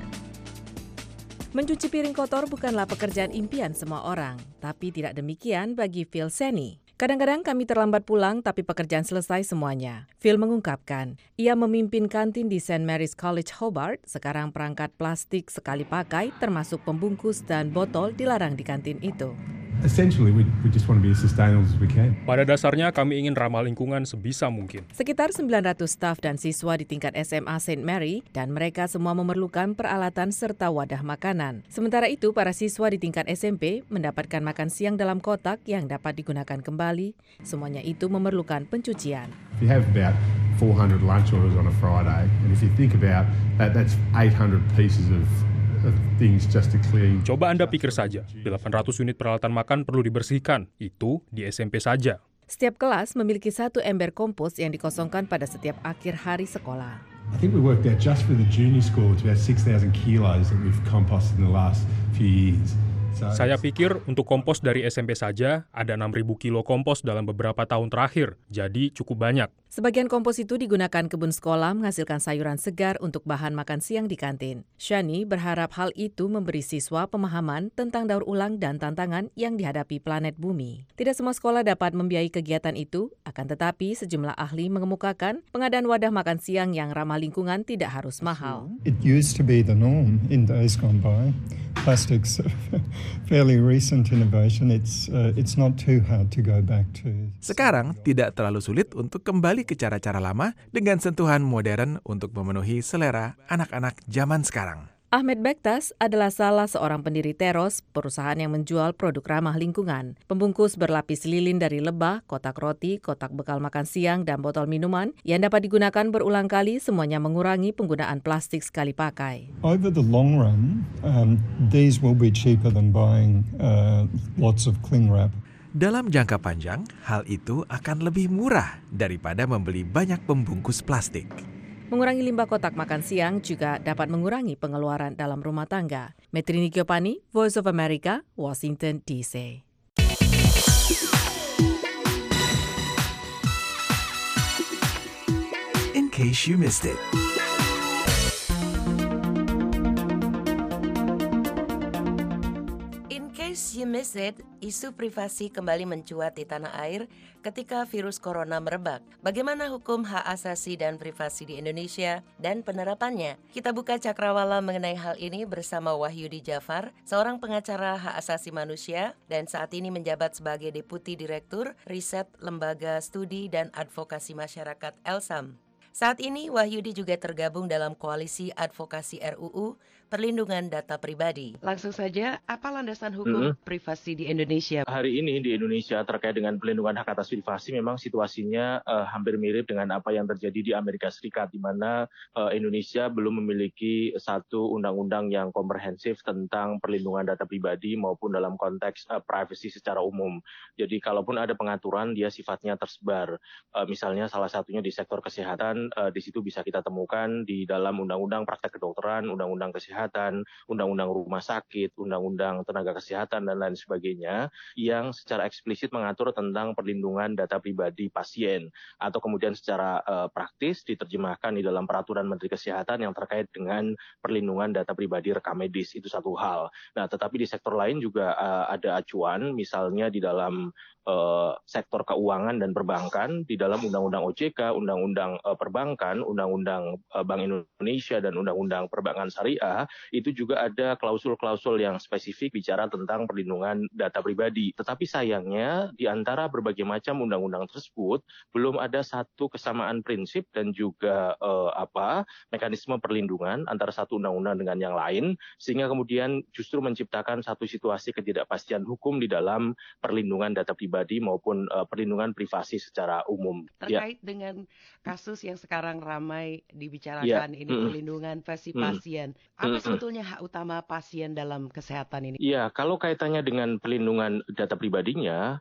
Mencuci piring kotor bukanlah pekerjaan impian semua orang, tapi tidak demikian bagi Phil Seni. Kadang-kadang kami terlambat pulang, tapi pekerjaan selesai semuanya. Phil mengungkapkan, ia memimpin kantin di St. Mary's College Hobart. Sekarang perangkat plastik sekali pakai, termasuk pembungkus dan botol, dilarang di kantin itu. Essentially, we just want to be as sustainable as we can. Pada dasarnya, kami ingin ramah lingkungan sebisa mungkin. Sekitar 900 staf dan siswa di tingkat SMA St. Mary, dan mereka semua memerlukan peralatan serta wadah makanan. Sementara itu, para siswa di tingkat SMP mendapatkan makan siang dalam kotak yang dapat digunakan kembali. Semuanya itu memerlukan pencucian. If you have about 400 lunch orders on a Friday, and if you think about that, that's 800 pieces of things just to clean. Coba Anda pikir saja, 800 unit peralatan makan perlu dibersihkan. Itu di SMP saja. Setiap kelas memiliki satu ember kompos yang dikosongkan pada setiap akhir hari sekolah. I think we worked out just for the junior school it's about 6,000 kilos that we've composted in the last few years. Saya pikir untuk kompos dari SMP saja ada 6.000 kilo kompos dalam beberapa tahun terakhir, jadi cukup banyak. Sebagian kompos itu digunakan kebun sekolah menghasilkan sayuran segar untuk bahan makan siang di kantin. Shani berharap hal itu memberi siswa pemahaman tentang daur ulang dan tantangan yang dihadapi planet bumi. Tidak semua sekolah dapat membiayai kegiatan itu, akan tetapi sejumlah ahli mengemukakan pengadaan wadah makan siang yang ramah lingkungan tidak harus mahal. It used to be the norm in days gone by. Plastics fairly recent innovation. It's not too hard to go back to. Sekarang tidak terlalu sulit untuk kembali ke cara-cara lama dengan sentuhan modern untuk memenuhi selera anak-anak zaman sekarang. Ahmed Bektas adalah salah seorang pendiri Teros, perusahaan yang menjual produk ramah lingkungan. Pembungkus berlapis lilin dari lebah, kotak roti, kotak bekal makan siang, dan botol minuman yang dapat digunakan berulang kali, semuanya mengurangi penggunaan plastik sekali pakai. Over the long run, these will be cheaper than buying lots of cling wrap. Dalam jangka panjang, hal itu akan lebih murah daripada membeli banyak pembungkus plastik. Mengurangi limbah kotak makan siang juga dapat mengurangi pengeluaran dalam rumah tangga. Metrini Giopani, Voice of America, Washington, D.C. In case you missed it. Explicit, isu privasi kembali mencuat di tanah air ketika virus corona merebak. Bagaimana hukum hak asasi dan privasi di Indonesia dan penerapannya? Kita buka cakrawala mengenai hal ini bersama Wahyudi Jafar, seorang pengacara hak asasi manusia dan saat ini menjabat sebagai Deputi Direktur Riset Lembaga Studi dan Advokasi Masyarakat Elsam. Saat ini Wahyudi juga tergabung dalam Koalisi Advokasi RUU Perlindungan Data Pribadi. Langsung saja, apa landasan hukum privasi di Indonesia? Hari ini di Indonesia terkait dengan pelindungan hak atas privasi memang situasinya hampir mirip dengan apa yang terjadi di Amerika Serikat, di mana Indonesia belum memiliki satu undang-undang yang komprehensif tentang perlindungan data pribadi maupun dalam konteks privacy secara umum. Jadi kalaupun ada pengaturan, dia sifatnya tersebar. Misalnya salah satunya di sektor kesehatan, di situ bisa kita temukan di dalam undang-undang praktek kedokteran, undang-undang kesehatan, undang-undang rumah sakit, undang-undang tenaga kesehatan, dan lain sebagainya, yang secara eksplisit mengatur tentang perlindungan data pribadi pasien, atau kemudian secara praktis diterjemahkan di dalam peraturan Menteri Kesehatan yang terkait dengan perlindungan data pribadi rekam medis. Itu satu hal. Nah, tetapi di sektor lain juga ada acuan, misalnya di dalam sektor keuangan dan perbankan, di dalam Undang-Undang OJK, Undang-Undang Perbankan, Undang-Undang Bank Indonesia, dan Undang-Undang Perbankan Syariah, itu juga ada klausul-klausul yang spesifik bicara tentang perlindungan data pribadi. Tetapi sayangnya, di antara berbagai macam undang-undang tersebut, belum ada satu kesamaan prinsip dan juga mekanisme perlindungan antara satu undang-undang dengan yang lain, sehingga kemudian justru menciptakan satu situasi ketidakpastian hukum di dalam perlindungan data pribadi maupun perlindungan privasi secara umum. Terkait dengan kasus yang sekarang ramai dibicarakan ini, perlindungan versi pasien. Apa sebetulnya hak utama pasien dalam kesehatan ini? Ya, kalau kaitannya dengan perlindungan data pribadinya,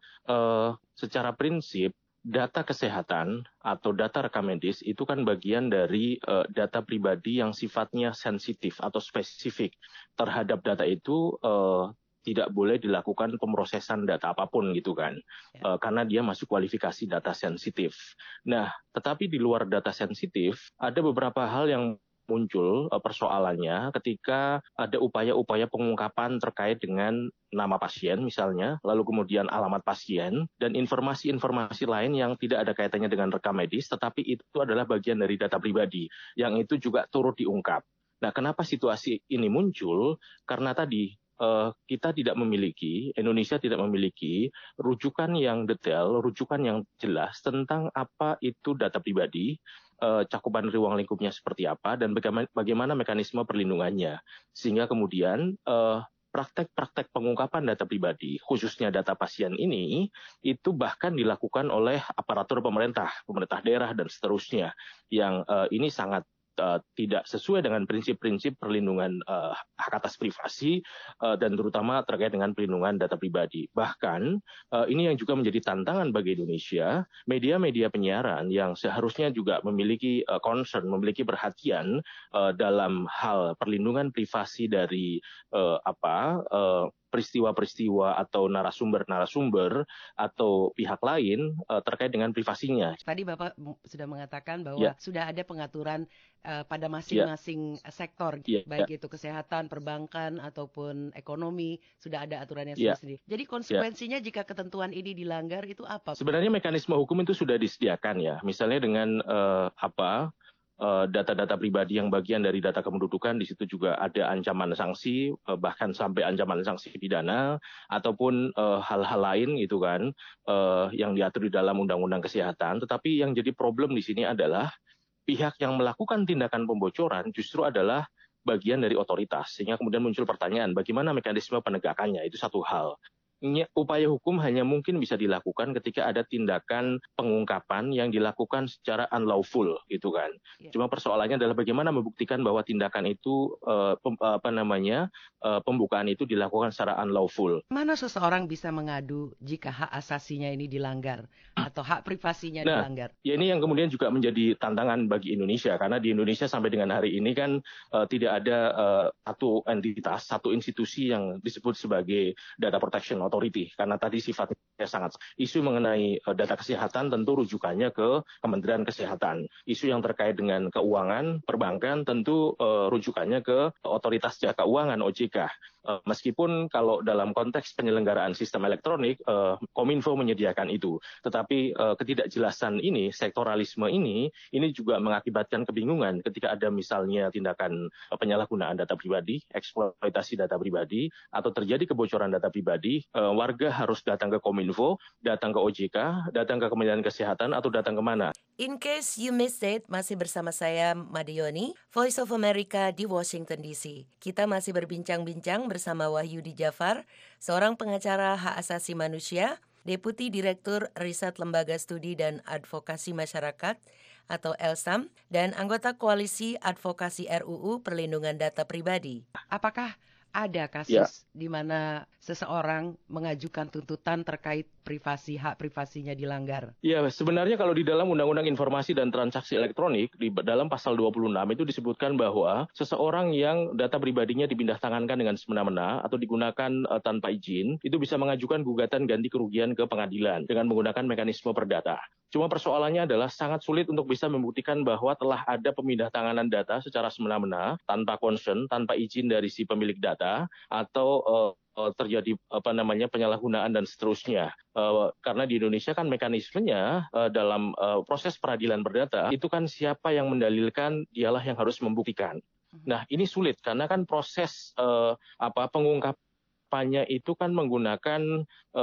secara prinsip data kesehatan atau data rekam medis itu kan bagian dari data pribadi yang sifatnya sensitif atau spesifik. Terhadap data itu tidak boleh dilakukan pemrosesan data apapun gitu kan, karena dia masuk kualifikasi data sensitif. Nah, tetapi di luar data sensitif ada beberapa hal yang muncul persoalannya ketika ada upaya-upaya pengungkapan terkait dengan nama pasien misalnya, lalu kemudian alamat pasien, dan informasi-informasi lain yang tidak ada kaitannya dengan rekam medis, tetapi itu adalah bagian dari data pribadi, yang itu juga turut diungkap. Nah, kenapa situasi ini muncul? Karena tadi Indonesia tidak memiliki rujukan yang detail, rujukan yang jelas tentang apa itu data pribadi, cakupan ruang lingkupnya seperti apa, dan bagaimana mekanisme perlindungannya. Sehingga kemudian praktek-praktek pengungkapan data pribadi, khususnya data pasien ini, itu bahkan dilakukan oleh aparatur pemerintah daerah, dan seterusnya, yang ini sangat tidak sesuai dengan prinsip-prinsip perlindungan hak atas privasi dan terutama terkait dengan perlindungan data pribadi. Bahkan ini yang juga menjadi tantangan bagi Indonesia, media-media penyiaran yang seharusnya juga memiliki concern, memiliki perhatian dalam hal perlindungan privasi dari peristiwa-peristiwa atau narasumber atau pihak lain terkait dengan privasinya. Tadi Bapak sudah mengatakan bahwa sudah ada pengaturan pada masing-masing sektor, baik itu kesehatan, perbankan, ataupun ekonomi, sudah ada aturannya sendiri. Jadi konsekuensinya jika ketentuan ini dilanggar itu apa? Sebenarnya mekanisme hukum itu sudah disediakan ya, misalnya dengan data-data pribadi yang bagian dari data kependudukan, di situ juga ada ancaman sanksi, bahkan sampai ancaman sanksi pidana, ataupun hal-hal lain gitu kan, yang diatur di dalam Undang-Undang Kesehatan. Tetapi yang jadi problem di sini adalah pihak yang melakukan tindakan pembocoran justru adalah bagian dari otoritas, sehingga kemudian muncul pertanyaan, bagaimana mekanisme penegakannya? Itu satu hal. Upaya hukum hanya mungkin bisa dilakukan ketika ada tindakan pengungkapan yang dilakukan secara unlawful gitu kan. Cuma persoalannya adalah bagaimana membuktikan bahwa tindakan itu pembukaan itu dilakukan secara unlawful. Mana seseorang bisa mengadu jika hak asasinya ini dilanggar atau hak privasinya dilanggar? Ya ini yang kemudian juga menjadi tantangan bagi Indonesia, karena di Indonesia sampai dengan hari ini kan tidak ada satu entitas, satu institusi yang disebut sebagai Data Protection Authority, karena tadi sifatnya sangat isu mengenai data kesehatan tentu rujukannya ke Kementerian Kesehatan. Isu yang terkait dengan keuangan, perbankan tentu rujukannya ke Otoritas Jasa Keuangan OJK. Meskipun kalau dalam konteks penyelenggaraan sistem elektronik, Kominfo menyediakan itu. Tetapi ketidakjelasan ini, sektoralisme ini juga mengakibatkan kebingungan ketika ada misalnya tindakan penyalahgunaan data pribadi, eksploitasi data pribadi, atau terjadi kebocoran data pribadi, warga harus datang ke Kominfo, datang ke OJK, datang ke Kementerian Kesehatan, atau datang kemana? In case you missed it, masih bersama saya, Madioni, Voice of America di Washington DC. Kita masih berbincang-bincang bersama Wahyudi Jafar, seorang pengacara hak asasi manusia, Deputi Direktur Riset Lembaga Studi dan Advokasi Masyarakat atau LSAM, dan anggota Koalisi Advokasi RUU Perlindungan Data Pribadi. Apakah ada kasus di mana seseorang mengajukan tuntutan terkait hak privasinya dilanggar? Ya, sebenarnya kalau di dalam Undang-Undang Informasi dan Transaksi Elektronik, di dalam pasal 26 itu disebutkan bahwa seseorang yang data pribadinya dipindah tangankan dengan semena-mena atau digunakan tanpa izin, itu bisa mengajukan gugatan ganti kerugian ke pengadilan dengan menggunakan mekanisme perdata. Cuma persoalannya adalah sangat sulit untuk bisa membuktikan bahwa telah ada pemindah tanganan data secara semena-mena, tanpa consent, tanpa izin dari si pemilik data, atau terjadi penyalahgunaan dan seterusnya. Karena di Indonesia kan mekanismenya dalam proses peradilan perdata itu kan siapa yang mendalilkan dialah yang harus membuktikan. Nah, ini sulit karena kan proses pengungkapannya itu kan menggunakan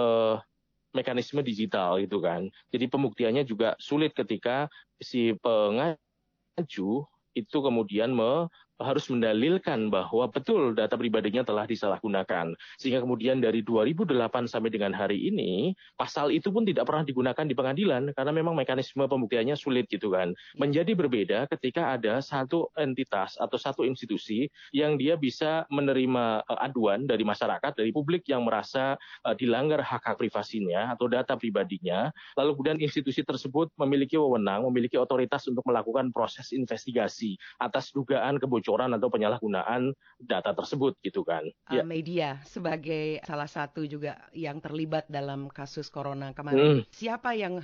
mekanisme digital gitu kan. Jadi pembuktiannya juga sulit ketika si pengaju itu kemudian harus mendalilkan bahwa betul data pribadinya telah disalahgunakan. Sehingga kemudian dari 2008 sampai dengan hari ini, pasal itu pun tidak pernah digunakan di pengadilan karena memang mekanisme pembuktiannya sulit gitu kan. Menjadi berbeda ketika ada satu entitas atau satu institusi yang dia bisa menerima aduan dari masyarakat, dari publik yang merasa dilanggar hak-hak privasinya atau data pribadinya, lalu kemudian institusi tersebut memiliki wewenang, memiliki otoritas untuk melakukan proses investigasi atas dugaan kebocoran atau penyalahgunaan data tersebut gitu kan. Media sebagai salah satu juga yang terlibat dalam kasus corona kemarin. Siapa yang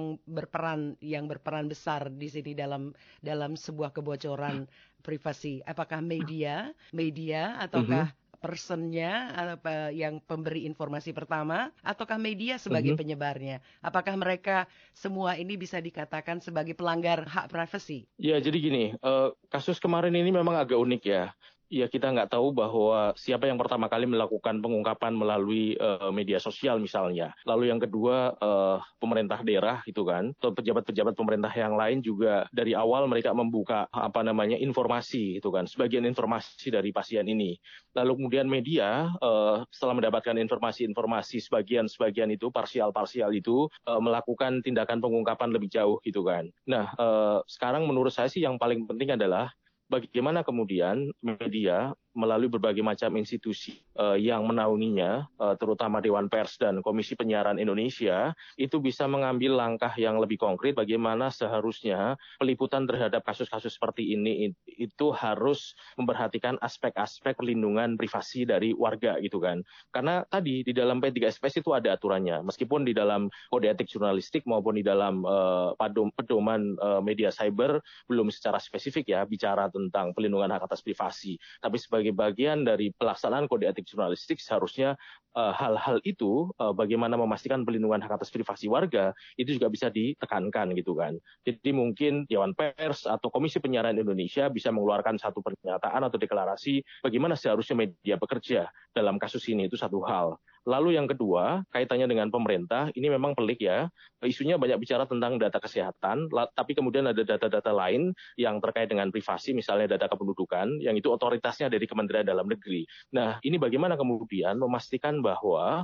berperan besar di sini dalam sebuah kebocoran privasi? Apakah media ataukah personnya yang pemberi informasi pertama, ataukah media sebagai penyebarnya? Apakah mereka semua ini bisa dikatakan sebagai pelanggar hak privasi? Ya, jadi gini, kasus kemarin ini memang agak unik ya. Ya, kita nggak tahu bahwa siapa yang pertama kali melakukan pengungkapan melalui media sosial misalnya. Lalu yang kedua, pemerintah daerah gitu kan, atau pejabat-pejabat pemerintah yang lain juga dari awal mereka membuka informasi gitu kan, sebagian informasi dari pasien ini. Lalu kemudian media setelah mendapatkan informasi sebagian itu parsial itu melakukan tindakan pengungkapan lebih jauh gitu kan. Nah, sekarang menurut saya sih yang paling penting adalah bagaimana kemudian media melalui berbagai macam institusi yang menaunginya, terutama Dewan Pers dan Komisi Penyiaran Indonesia, itu bisa mengambil langkah yang lebih konkret bagaimana seharusnya peliputan terhadap kasus-kasus seperti ini itu harus memperhatikan aspek-aspek perlindungan privasi dari warga gitu kan. Karena tadi di dalam P3SPS itu ada aturannya, meskipun di dalam kode etik jurnalistik maupun di dalam pedoman media cyber belum secara spesifik ya bicara tentang pelindungan hak atas privasi. Tapi sebagai bagian dari pelaksanaan kode etik jurnalistik seharusnya hal-hal itu bagaimana memastikan pelindungan hak atas privasi warga itu juga bisa ditekankan gitu kan. Jadi mungkin Dewan Pers atau Komisi Penyiaran Indonesia bisa mengeluarkan satu pernyataan atau deklarasi bagaimana seharusnya media bekerja dalam kasus ini, itu satu hal. Lalu yang kedua, kaitannya dengan pemerintah, ini memang pelik ya. Isunya banyak bicara tentang data kesehatan, tapi kemudian ada data-data lain yang terkait dengan privasi, misalnya data kependudukan, yang itu otoritasnya dari Kementerian Dalam Negeri. Nah, ini bagaimana kemudian memastikan bahwa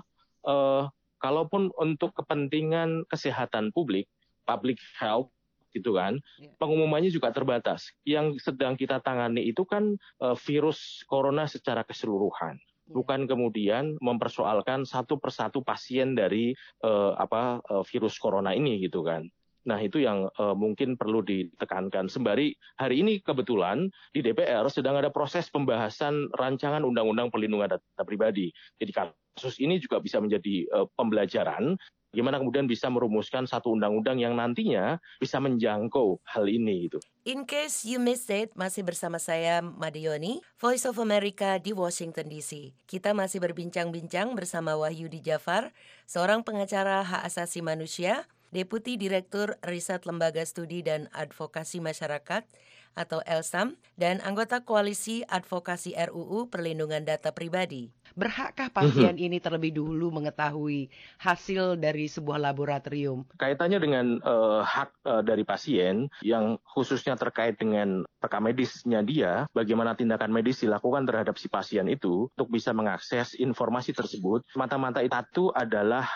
kalaupun untuk kepentingan kesehatan publik, public health, gitu kan, pengumumannya juga terbatas. Yang sedang kita tangani itu kan virus corona secara keseluruhan. Bukan kemudian mempersoalkan satu persatu pasien dari virus corona ini gitu kan. Nah itu yang mungkin perlu ditekankan. Sembari hari ini kebetulan di DPR sedang ada proses pembahasan rancangan undang-undang perlindungan data pribadi. Jadi kasus ini juga bisa menjadi pembelajaran Gimana kemudian bisa merumuskan satu undang-undang yang nantinya bisa menjangkau hal ini gitu. In case you missed it, masih bersama saya Madioni, Voice of America di Washington DC. Kita masih berbincang-bincang bersama Wahyudi Jafar, seorang pengacara hak asasi manusia, Deputi Direktur Riset Lembaga Studi dan Advokasi Masyarakat atau LSAM, dan anggota Koalisi Advokasi RUU Perlindungan Data Pribadi. Berhakkah pasien ini terlebih dulu mengetahui hasil dari sebuah laboratorium? Kaitannya dengan hak dari pasien yang khususnya terkait dengan rekam medisnya dia, bagaimana tindakan medis dilakukan terhadap si pasien itu untuk bisa mengakses informasi tersebut. Mata-mata itu adalah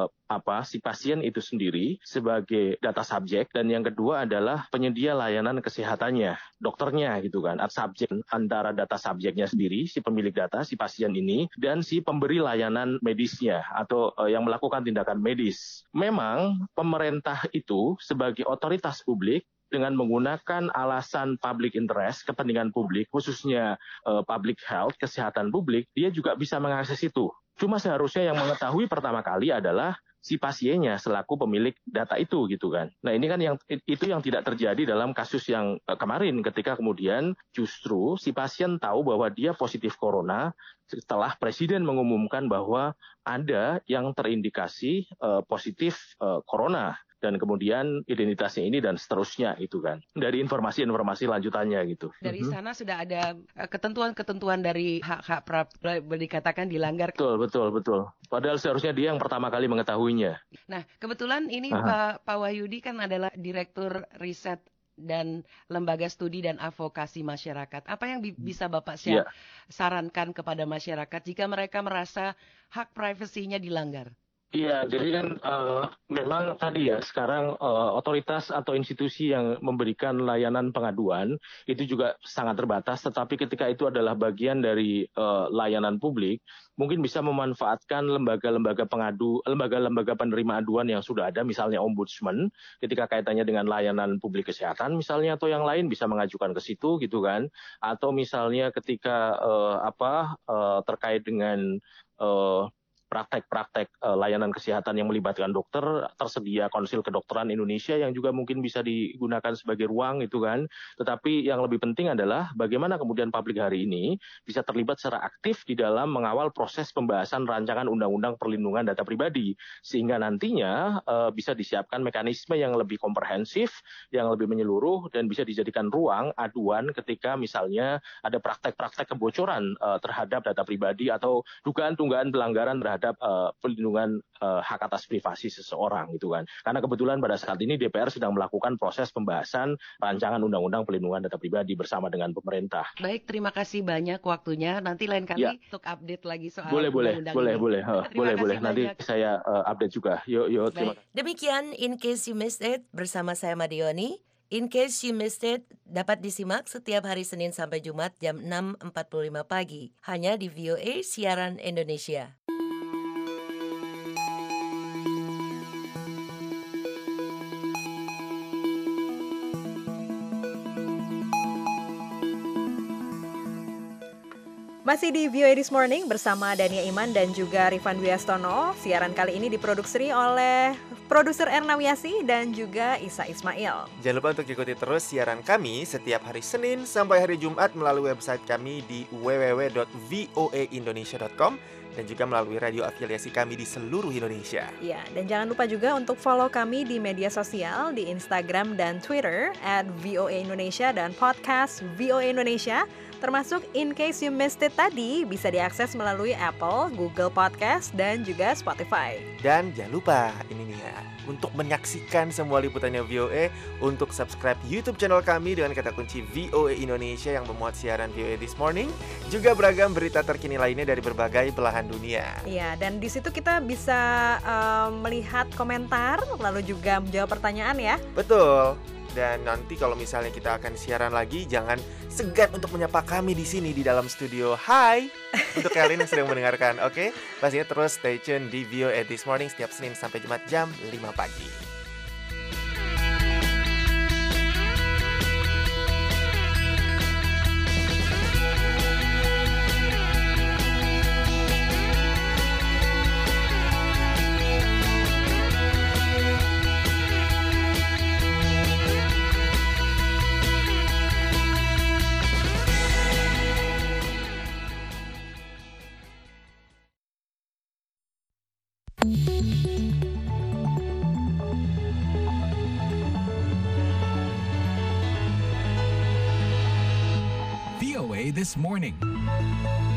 si pasien itu sendiri sebagai data subjek, dan yang kedua adalah penyedia layanan kesehatannya, dokternya gitu kan, subjek antara data subjeknya sendiri, si pemilik data, si pasien ini, dan si pemberi layanan medisnya atau yang melakukan tindakan medis. Memang pemerintah itu sebagai otoritas publik dengan menggunakan alasan public interest, kepentingan publik, khususnya public health, kesehatan publik, dia juga bisa mengakses itu. Cuma seharusnya yang mengetahui pertama kali adalah si pasiennya selaku pemilik data itu gitu kan. Nah ini kan yang tidak terjadi dalam kasus yang kemarin ketika kemudian justru si pasien tahu bahwa dia positif corona setelah Presiden mengumumkan bahwa ada yang terindikasi positif corona. Dan kemudian identitasnya ini dan seterusnya itu kan. Dari informasi-informasi lanjutannya gitu. Dari sana sudah ada ketentuan-ketentuan dari hak-hak dikatakan dilanggar. Betul. Padahal seharusnya dia yang pertama kali mengetahuinya. Nah, kebetulan ini Pak Wahyudi kan adalah Direktur Riset dan Lembaga Studi dan Advokasi Masyarakat. Apa yang bisa Bapak sarankan kepada masyarakat jika mereka merasa hak privasinya dilanggar? Iya, jadi kan memang tadi ya sekarang otoritas atau institusi yang memberikan layanan pengaduan itu juga sangat terbatas, tetapi ketika itu adalah bagian dari layanan publik, mungkin bisa memanfaatkan lembaga-lembaga penerima aduan yang sudah ada, misalnya ombudsman, ketika kaitannya dengan layanan publik kesehatan misalnya, atau yang lain bisa mengajukan ke situ gitu kan, atau misalnya ketika terkait dengan praktek-praktek layanan kesehatan yang melibatkan dokter, tersedia Konsil Kedokteran Indonesia yang juga mungkin bisa digunakan sebagai ruang itu kan. Tetapi yang lebih penting adalah bagaimana kemudian publik hari ini bisa terlibat secara aktif di dalam mengawal proses pembahasan rancangan Undang-Undang Perlindungan Data Pribadi, sehingga nantinya bisa disiapkan mekanisme yang lebih komprehensif, yang lebih menyeluruh, dan bisa dijadikan ruang aduan ketika misalnya ada praktek-praktek kebocoran terhadap data pribadi atau dugaan-dugaan pelanggaran terhadap pelindungan hak atas privasi seseorang gitu kan. Karena kebetulan pada saat ini DPR sedang melakukan proses pembahasan rancangan Undang-Undang Perlindungan Data Pribadi bersama dengan pemerintah. Baik, terima kasih banyak waktunya. Nanti lain kali untuk update lagi soal undang-undang ini. Boleh. Nanti saya update juga. Yuk, terima kasih. Demikian In Case You Missed It bersama saya Madioni. In Case You Missed It dapat disimak setiap hari Senin sampai Jumat jam 6.45 pagi. Hanya di VOA Siaran Indonesia. Masih di VOA This Morning bersama Dania Iman dan juga Rifan Wiastono. Siaran kali ini diproduksi oleh produser Erna Wiasi dan juga Isa Ismail. Jangan lupa untuk ikuti terus siaran kami setiap hari Senin sampai hari Jumat melalui website kami di www.voaindonesia.com dan juga melalui radio afiliasi kami di seluruh Indonesia. Ya, dan jangan lupa juga untuk follow kami di media sosial di Instagram dan Twitter @VOA Indonesia dan podcast VOA Indonesia. Termasuk In Case You Missed It tadi bisa diakses melalui Apple, Google Podcast, dan juga Spotify. Dan jangan lupa ini nih ya, untuk menyaksikan semua liputannya VOA, untuk subscribe YouTube channel kami dengan kata kunci VOA Indonesia yang memuat siaran VOA This Morning, juga beragam berita terkini lainnya dari berbagai belahan dunia. Iya, dan di situ kita bisa melihat komentar, lalu juga menjawab pertanyaan ya. Betul. Dan nanti kalau misalnya kita akan siaran lagi, jangan segan untuk menyapa kami di sini di dalam studio. Hai untuk kalian yang sedang mendengarkan. Oke, pastinya terus stay tune di VOA This Morning setiap Senin sampai Jumat jam 5 pagi. VOA This Morning.